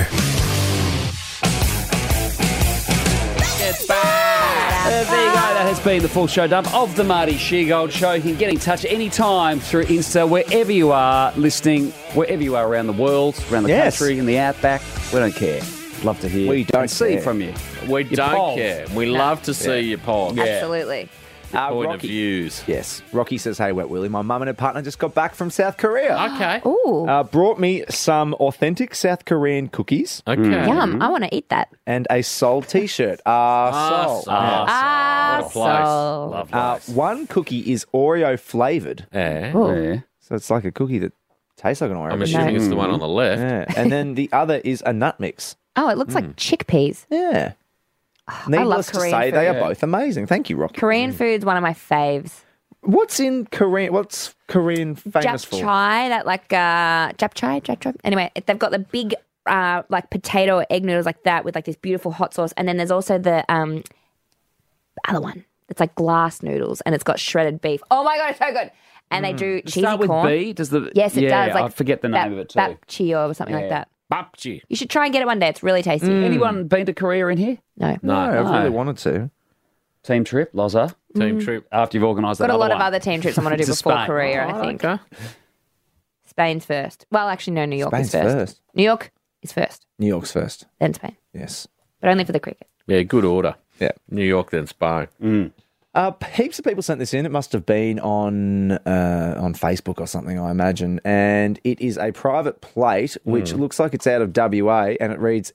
There you go. That has been the full show dump of the Marty Sheargold Show. You can get in touch anytime through Insta, wherever you are listening, wherever you are around the world, around the Yes. country, in the outback. We don't care. Love to hear We don't and see care. from you. We Your don't polls. care. We love to see your polls. absolutely. Point of Rocky. views. Yes. Rocky says, hey, Wet Willie, my mum and her partner just got back from South Korea. Okay. Ooh. Brought me some authentic South Korean cookies. Okay. Yum. I want to eat that. And a Seoul t-shirt. Seoul. Seoul. What a place. Seoul. Lovely. One cookie is Oreo flavoured. Yeah. Ooh. Yeah. So it's like a cookie that tastes like an Oreo. I'm assuming it's the one on the left. Yeah. And then the other is a nut mix. Oh, it looks like chickpeas. Yeah. I Needless love to Korean say, they food. are both amazing. Thank you, Rocky. Korean food's one of my faves. What's in Korean? What's Korean famous for? Japchae, that like japchae. Anyway, they've got the big like potato or egg noodles like that with like this beautiful hot sauce, and then there's also the other one. It's like glass noodles, and it's got shredded beef. Oh my god, it's so good! And they do cheesy Start with corn. B? Does the Yes, it does. Like I forget the name of it too. Bapchi or something like that. Bapchi. You should try and get it one day. It's really tasty. Anyone been to Korea in here? No. No, I really wanted to. Team trip, Loza. Team trip. After you've organised that Got a lot other of one. other team trips I want to do To before Spain. Korea, I think. Okay. Spain's first. Well, actually, no, New York Spain's is first. first. New York is first, New York's first. then Spain. Yes. But only for the cricket. Yeah, good order. Yeah. New York, then Spain. Heaps of people sent this in. It must have been on Facebook or something, I imagine. And it is a private plate, which looks like it's out of WA, and it reads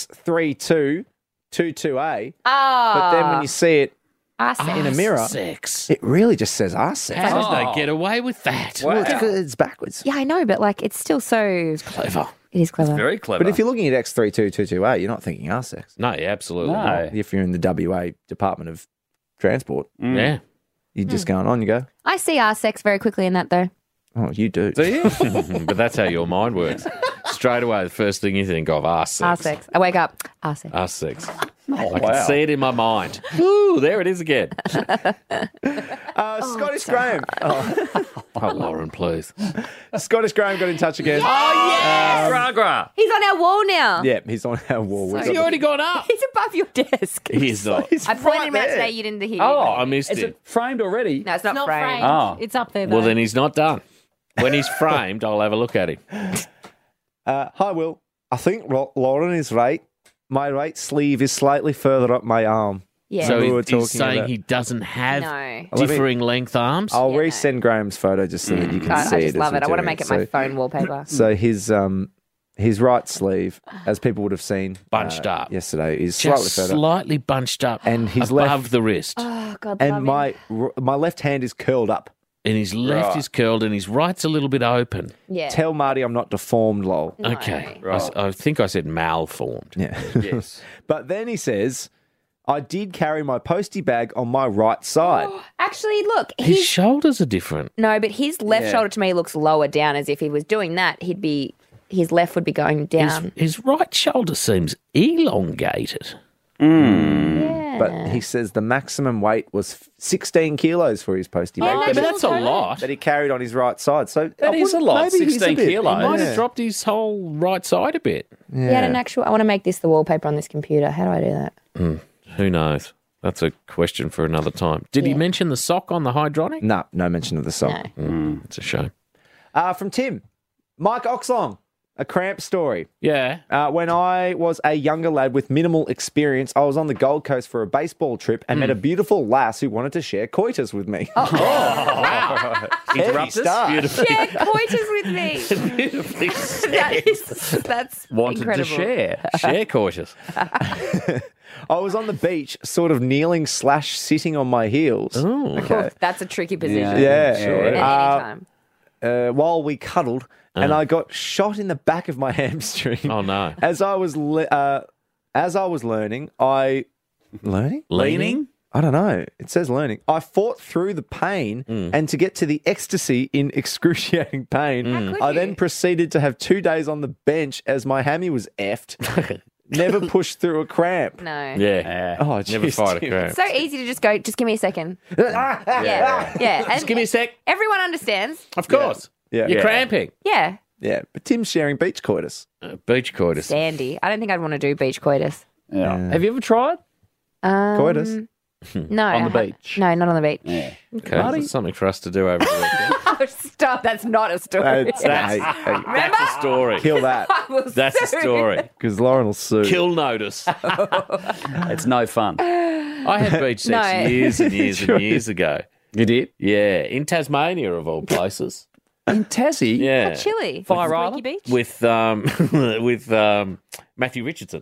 X3222A. But then when you see it in a mirror, Sex. it really just says arsex. How did they get away with that? Well, it's backwards. Yeah, I know, but like it's still so Clever. It is clever. Very clever. But if you're looking at X3222A, you're not thinking arsex. No, yeah, absolutely. No. not. If you're in the WA Department of Transport, Yeah. you're just going on, you go, I see our sex very quickly in that though. oh, you do. Do you? But that's how your mind works. Straight away, the first thing you think of, arse Our sex. sex. I wake up. Our sex. Arse sex. I can see it in my mind. Ooh, there it is again. Scottish Graham. Oh, Lauren, please. Scottish Graham got in touch again. Oh, yes! Ragra. He's on our wall now. Yeah, he's on our wall. We've Has got he the- already gone up? He's above your desk. He is not. He's I pointed right him out there. today. You didn't hear. Oh, I missed Is it. it framed already? No, it's not, framed. Oh. It's up there, though. Well, then he's not done. When he's framed, I'll have a look at him. Hi, Will. I think Lauren is right. My right sleeve is slightly further up my arm. Yeah. So we were he's talking saying about- he doesn't have No. differing length arms? I'll resend Graham's photo just so that you can God, see I it. just as love we're it. I want to doing make it my phone wallpaper. So his right sleeve, as people would have seen Bunched up. yesterday, is slightly Just further. slightly bunched up And his above left- the wrist. Oh God, And my left hand is curled up. And his left Right. is curled and his right's a little bit open. yeah. Tell Marty I'm not deformed, lol. Okay. I think I said malformed. Yeah. Yes. But then he says, I did carry my postie bag on my right side. Actually, look, His shoulders are different. no, but his left Yeah. shoulder to me looks lower down. As if he was doing that, his left would be going down. His right shoulder seems elongated. Yeah. But he says the maximum weight was 16 kilos for his postie bag. Yeah, but that's a lot. That he carried on his right side. So That is a lot, maybe he's 16 bit- kilos. He might Yeah. have dropped his whole right side a bit. He had an actual. I want to make this the wallpaper on this computer. How do I do that? Who knows? That's a question for another time. Did he mention the sock on the hydronic? No mention of the sock. It's a shame. From Tim, Mike Oxlong, a cramp story. Yeah. When I was a younger lad with minimal experience, I was on the Gold Coast for a baseball trip and met a beautiful lass who wanted to share coitus with me. Interrupt us? start. Beautifully, Share coitus with me. beautifully said. That's Wanted incredible. to share. Share cautious. I was on the beach, sort of kneeling / sitting on my heels. Okay. That's a tricky position. Yeah. At any time. While we cuddled, and I got shot in the back of my hamstring. Oh, no. As I was learning, Leaning? I don't know. It says learning. I fought through the pain, and to get to the ecstasy in excruciating pain, I then proceeded to have 2 days on the bench as my hammy was effed. Never pushed through a cramp. No. Yeah. Oh, Never geez, fight a Tim. cramp. So easy to just go, just give me a second. Yeah. And Just give me a sec. Everyone understands. Of course. Yeah. You're Yeah. cramping. Yeah. Yeah, but Tim's sharing beach coitus. Beach coitus. Sandy. I don't think I'd want to do beach coitus. Yeah. Have you ever tried? Coitus? No. On the I haven't. beach? No, not on the beach. Yeah. Okay. That's something for us to do over the weekend. Oh, stop. That's not a story. That's a story. Kill that. I will That's a sue. story. Because Lauren will sue. Kill notice. It's no fun. I had beach sex No. years and years and years ago. You did? Yeah, in Tasmania of all places. In Tassie? Yeah. Chilly. Fire Freaky Island? Beach. With Matthew Richardson.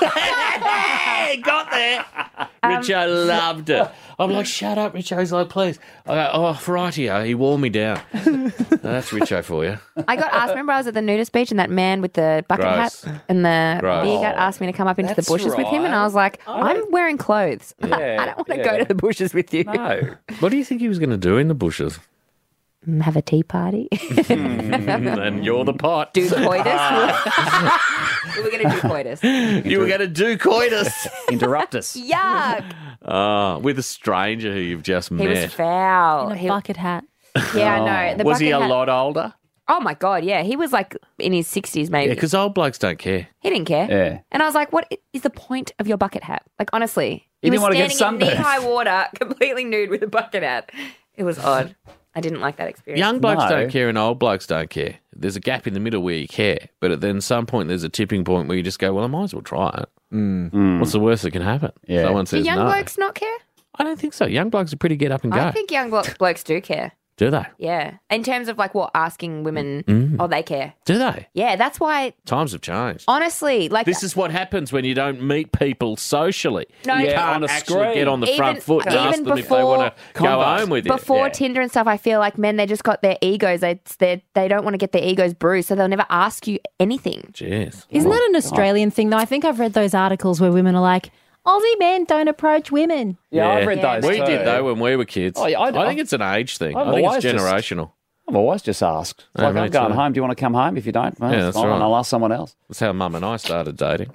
Got there. Richo loved it. I'm like, shut up, Richo. He's like, please. I go, oh, rightio. He wore me down. That's Richo for you. I got asked, remember I was at the nudist beach and that man with the bucket Gross. hat and the Gross. beer gut asked me to come up into the That's bushes with him and I was like, I'm wearing clothes. I don't want to go to the bushes with you. No. What do you think he was going to do in the bushes? Have a tea party. And you're the pot. Do coitus. We were going to do coitus. You were going to do coitus. Interrupt us. Yuck. With a stranger who you've just He met. was foul. In a bucket hat. Yeah, I know. The Was he a bucket hat- lot older? Oh my God, yeah. He was like in his 60s maybe. Yeah, because old blokes don't care. He didn't care. Yeah. And I was like, what is the point of your bucket hat? Like, honestly. You He didn't was want to get standing in sunburned. knee-high water, completely nude with a bucket hat. It was odd. I didn't like that experience. Young blokes don't care and old blokes don't care. There's a gap in the middle where you care, but then at some point there's a tipping point where you just go, well, I might as well try it. What's the worst that can happen? Yeah. Someone Do says young no. blokes not care? I don't think so. Young blokes are pretty get up and go. I think young blokes do care. Do they? Yeah. In terms of like what asking women, they care. Do they? Yeah, that's why, Times have changed. honestly, like This is what happens when you don't meet people socially. No, you Yeah, can't on a actually screen. get on the front Even- foot and even ask them if they before want to go home with you. before Tinder and stuff, I feel like men, they just got their egos. They don't want to get their egos bruised, so they'll never ask you anything. Jeez. Isn't that an Australian thing, though? I think I've read those articles where women are like, Aussie men don't approach women. Yeah, I've read those We too. did, though, when we were kids. Oh, yeah, I think it's an age thing. I've I think it's always just- generational. I've always just asked. Oh, Like, me I'm going too. home. Do you want to come home? If you don't, well, Yeah, it's that's fine. right. I'll ask someone else. That's how Mum and I started dating.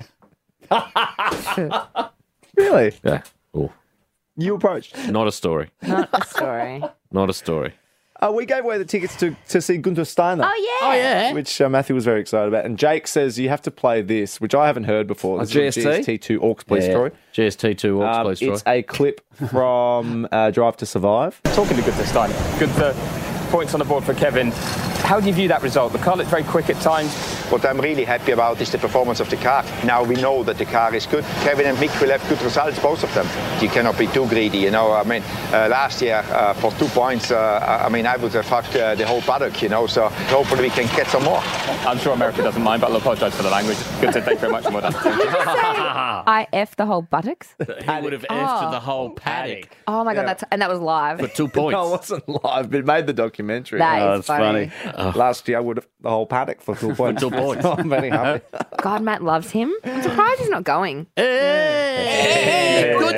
Really? Yeah. Ooh. You approached. Not a story. Not a story. Not a story. We gave away the tickets to see Gunther Steiner. Oh, yeah. Oh, yeah. Which Matthew was very excited about. And Jake says you have to play this, which I haven't heard before. This is GST? GST2 Aux Police Story. GST2 Aux Police Story. It's a clip from Drive to Survive. Talking to Gunther Steiner. Gunther, points on the board for Kevin. How do you view that result? The car looked very quick at times. What I'm really happy about is the performance of the car. Now we know that the car is good. Kevin and Mick will have good results, both of them. You cannot be too greedy, you know. I mean, last year for 2 points, I would have fucked the whole paddock, you know. So hopefully we can get some more. I'm sure America doesn't mind, but I'll apologise for the language. Gunther, thank you very much. Well done. I F the whole buttocks. He would have effed the whole paddock. Oh my God, that was live. For 2 points. No, it wasn't live, but it made the documentary. That is funny. Last year I would have the whole paddock for 2 points. 2 points. I'm very happy. God, Matt loves him. I'm surprised he's not going. Hey, good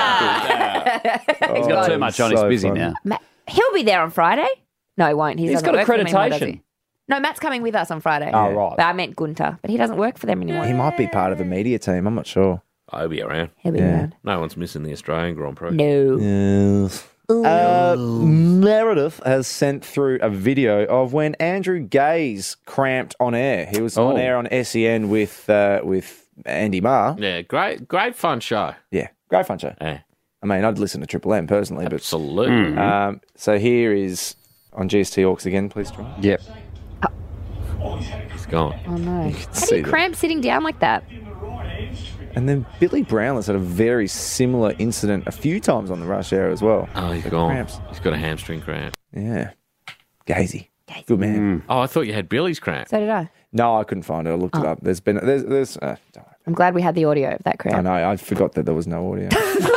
He's got too much on. He's busy now. Matt, he'll be there on Friday. No, he won't. He's doesn't got work for them anymore, does accreditation. he? No, Matt's coming with us on Friday. Oh, right. But I meant Gunter, but he doesn't work for them anymore. He might be part of the media team. I'm not sure. I'll be around. He'll be around. No one's missing the Australian Grand Prix. No. Yes. Meredith has sent through a video of when Andrew Gaze cramped on air. He was on air on SEN with Andy Marr. Yeah, great fun show. Yeah, great fun show. Yeah. I mean, I'd listen to Triple M personally, Absolutely. but so here is on GST Aux again, please, Troy. Yep. He's gone. Oh no! How do see you that. cramp sitting down like that? And then Billy Brownless had a very similar incident a few times on the Rush Hour as well. Oh, he's Got gone. cramps. He's got a hamstring cramp. Yeah. Gazy. Good man. Oh, I thought you had Billy's cramp. So did I. No, I couldn't find it. I looked it up. There's don't I'm glad we had the audio of that I cramp. know. I forgot that there was no audio.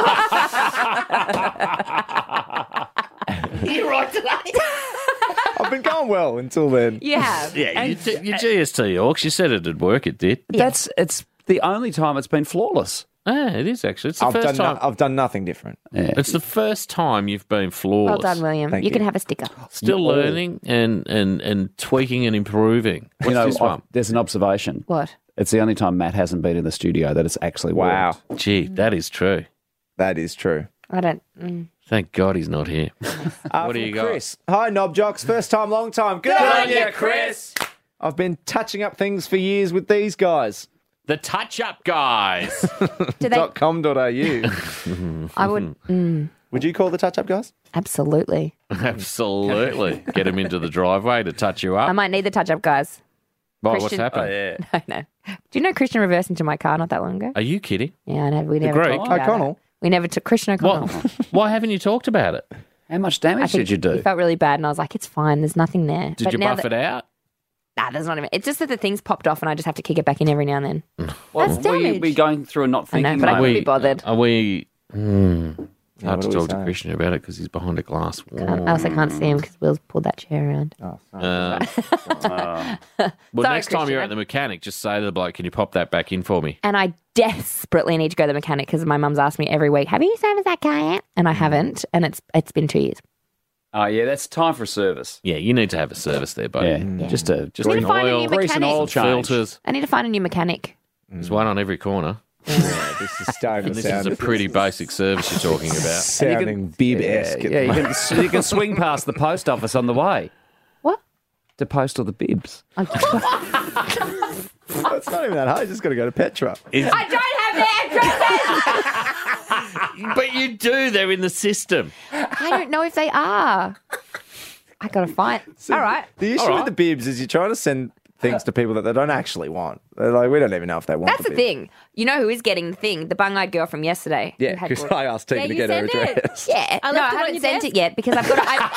You're right today. I've been going well until then. You have. Yeah, your GST Aux, you said it'd work. It did. It's the only time it's been flawless. Yeah, it is actually. It's the I've first time. I've done nothing different. Yeah. It's the first time you've been flawless. Well done, William. Thank You can you. have a sticker. Still learning and tweaking and improving. What's this one? There's an observation. What? It's the only time Matt hasn't been in the studio that it's actually Wow. worked. Gee, that is true. That is true. I don't. Thank God he's not here. What do you got? Chris. Hi, Knob Jocks. First time, long time. Good on you, Chris. I've been touching up things for years with these guys. The touch-up guys. Do they? .com.au. I would. Would you call the touch up guys? Absolutely. Absolutely. Get him into the driveway to touch you I up. might need the touch-up guys. Why, what's Christian- happened? No. Do you know Christian reversed into my car not that long ago? Are you kidding? Yeah, I know. We never Greek? talked about O'Connell? We never took Krishna. Why haven't you talked about it? How much I damage think did you do? He felt really bad, and I was like, "It's fine. There's nothing there." Did But you now buff it out? Nah, there's not even. It's just that the thing's popped off, and I just have to kick it back in every now and then. That's damage. We going through and not I know, thinking. but I like- couldn't be bothered. Are we? Hard what to are we talk to saying? Krishna about it because he's behind a glass wall. I also can't see him because Will's pulled that chair around. Oh, Well, Sorry, next time you're Krishna. at the mechanic, just say to the bloke, "Can you pop that back in for me?" And I desperately need to go to the mechanic because my mum's asked me every week, "Have you serviced that car yet?" And I haven't, and it's been 2 years. Oh, yeah, that's time for a service. Yeah, you need to have a service there, buddy. Yeah. Just a I need to find a new grease and mechanic. oil change. filters. I need to find a new mechanic. There's one on every corner. This is starting And to this sound is a pretty basic service you're talking about. sounding bib-esque. Yeah, you can swing past the post office on the way. What? To post all the bibs. It's not even that hard. You just got to go to Petra. I don't have the addresses! But you do. They're in the system. I don't know if they are. I got to find. All right. The issue with the bibs is you're trying to send things to people that they don't actually want. They're like, we don't even know if they want That's the bib. thing. You know who is getting the thing? The bung-eyed girl from yesterday. Yeah, who had 'cause bought- I asked Tina to you get her sent it? address. Yeah. I No, I left it on haven't your sent desk. it yet because I've got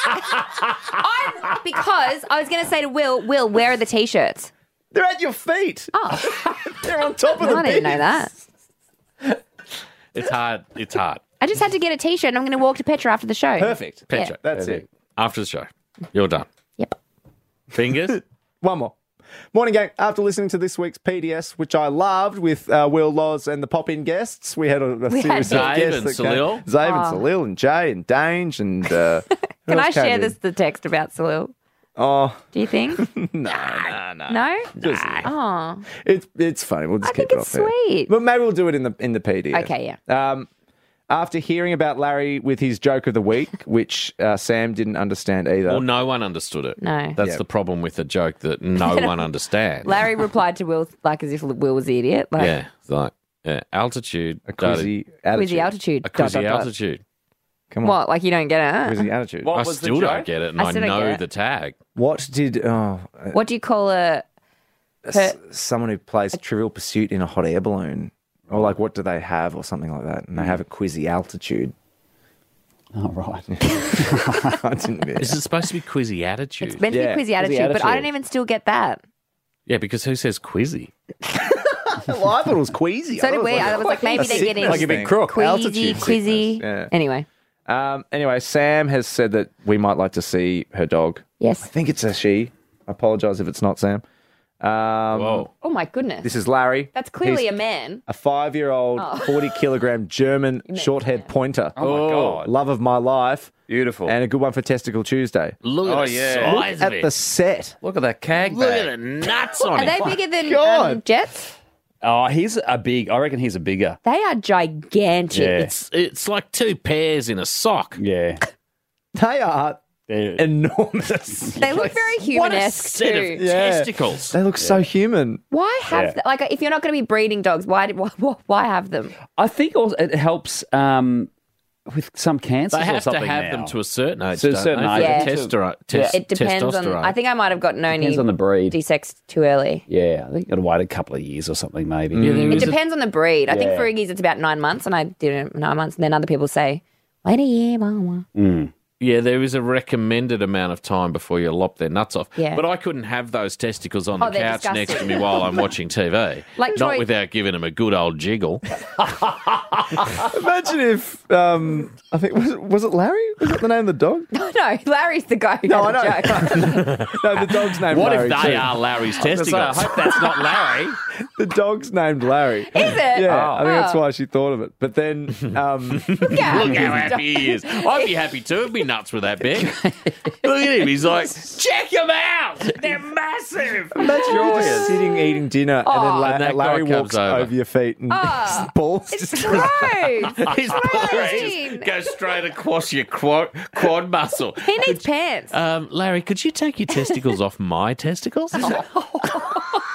because I was going to say to Will, where are the T-shirts? They're at your feet. Oh. They're on top of the I didn't know bibs. that. It's hard. It's hard. I just had to get a T-shirt and I'm going to walk to Petra after the show. Perfect. Petra. That's it. After the show, you're done. Yep. Fingers. One more. Morning, gang. After listening to this week's PDS, which I loved with Will Loz and the pop-in guests, we had a We had series of Zave guests and that came. Salil. Zave and Oh. Salil and Jay and Dange and... Can I share the text about Salil? Oh, Do you think? no. No? Just- Oh. It's funny. We'll just I keep think it it's off there. sweet. But maybe we'll do it in the PDF. Okay, yeah. After hearing about Larry with his joke of the week, which Sam didn't understand either. Well, no one understood it. No. That's Yeah. the problem with a joke that no one understands. Larry replied to Will like as if Will was the idiot. Like, Yeah, it's like altitude. A quizzy Quizzy altitude. A quizzy Dot, dot, dot. altitude. Come on. What? Like you don't get it? Quizzy attitude. What I was the still joke? don't get it, and I I, still don't know get it. the tag. What did What do you call someone who plays Trivial Pursuit in a hot air balloon? Or like, what do they have or something like that? And they have a quizzy altitude. Oh, right. I didn't get Is it supposed to be quizzy attitude? It's meant to be quizzy attitude, but I don't even still get that. Yeah, because who says quizzy? Well, I thought it was queasy. So did we. I was like, maybe they're getting like a big crook. queasy, Altitude quizzy. sickness. Yeah. Anyway, Anyway, Sam has said that we might like to see her dog. Yes. I think it's a she. I apologise if it's not Sam. Whoa. oh my goodness, This is Larry. that's clearly He's a man. a 5-year-old, Oh. 40-kilogram German short-haired pointer. Oh, my God. Love of my life. Beautiful. And a good one for Testicle Tuesday. Look at the size Look of at it. the set. Look at that cag Look bag. at the nuts on Are it. they bigger than God. Jets? Oh, he's a big. I reckon he's a bigger. They are gigantic. Yeah. It's like two pairs in a sock. Yeah. They are They're- enormous. They look very What a human-esque set too. of testicles. They look so human. Why have Yeah. like if you're not going to be breeding dogs, why have them? I think also it helps with some cancers They or have to something have now. them to a certain age. To a don't certain they? age. Yeah. It It depends on. I think I might have gotten only Depends on the breed. desexed too early. Yeah, I think you got to wait a couple of years or something maybe. It depends on the breed. I think Yeah. for Iggy's it's about 9 months, and I did it 9 months, and then other people say wait a year, mama. Yeah, there is a recommended amount of time before you lop their nuts off. Yeah. But I couldn't have those testicles on Oh, the they're couch disgusting. next to me while I'm watching TV. Like Not Troy- without giving them a good old jiggle. Imagine if, I think, was it Larry? Was that the name of the dog? No, Larry's the guy who No, had I a know. joke. No, the dog's named What Larry if they too. are Larry's I was gonna say, I testicles? hope that's not Larry. The dog's named Larry. Is it? Yeah, I think that's Oh. why she thought of it. But then, Yeah. Look how happy he is. I'd be happy too. It'd be nuts with that big. Look at him. He's like, check them out. They're massive. imagine you're just sitting eating dinner and then And that Larry guy comes walks over. over your feet and Oh. balls It's just gross. His balls just go straight across your quad muscle. He needs pants. Larry, could you take your testicles off my testicles?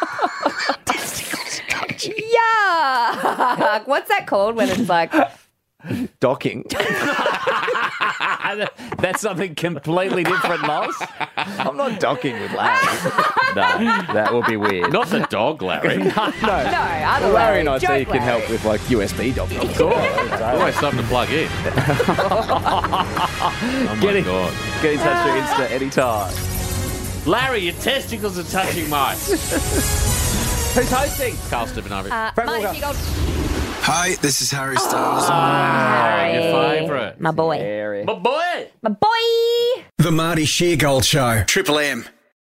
Yeah. What's that called when it's like Docking. That's something completely different, Moz. I'm not docking with Larry. No, that would be weird. Not the dog, Larry. No. other Larry and Larry. IT Joke can help Larry. with like USB docking. Of course. Always something to plug in. Oh, my Get God. Get in touch with Insta anytime. Larry, your testicles are touching mine. Who's hosting? Carl Stepanovic. Marty Sheargold. Hi, this is Harry Styles. Your favourite. My boy. My boy. My boy. The Marty Sheargold Show. Triple M.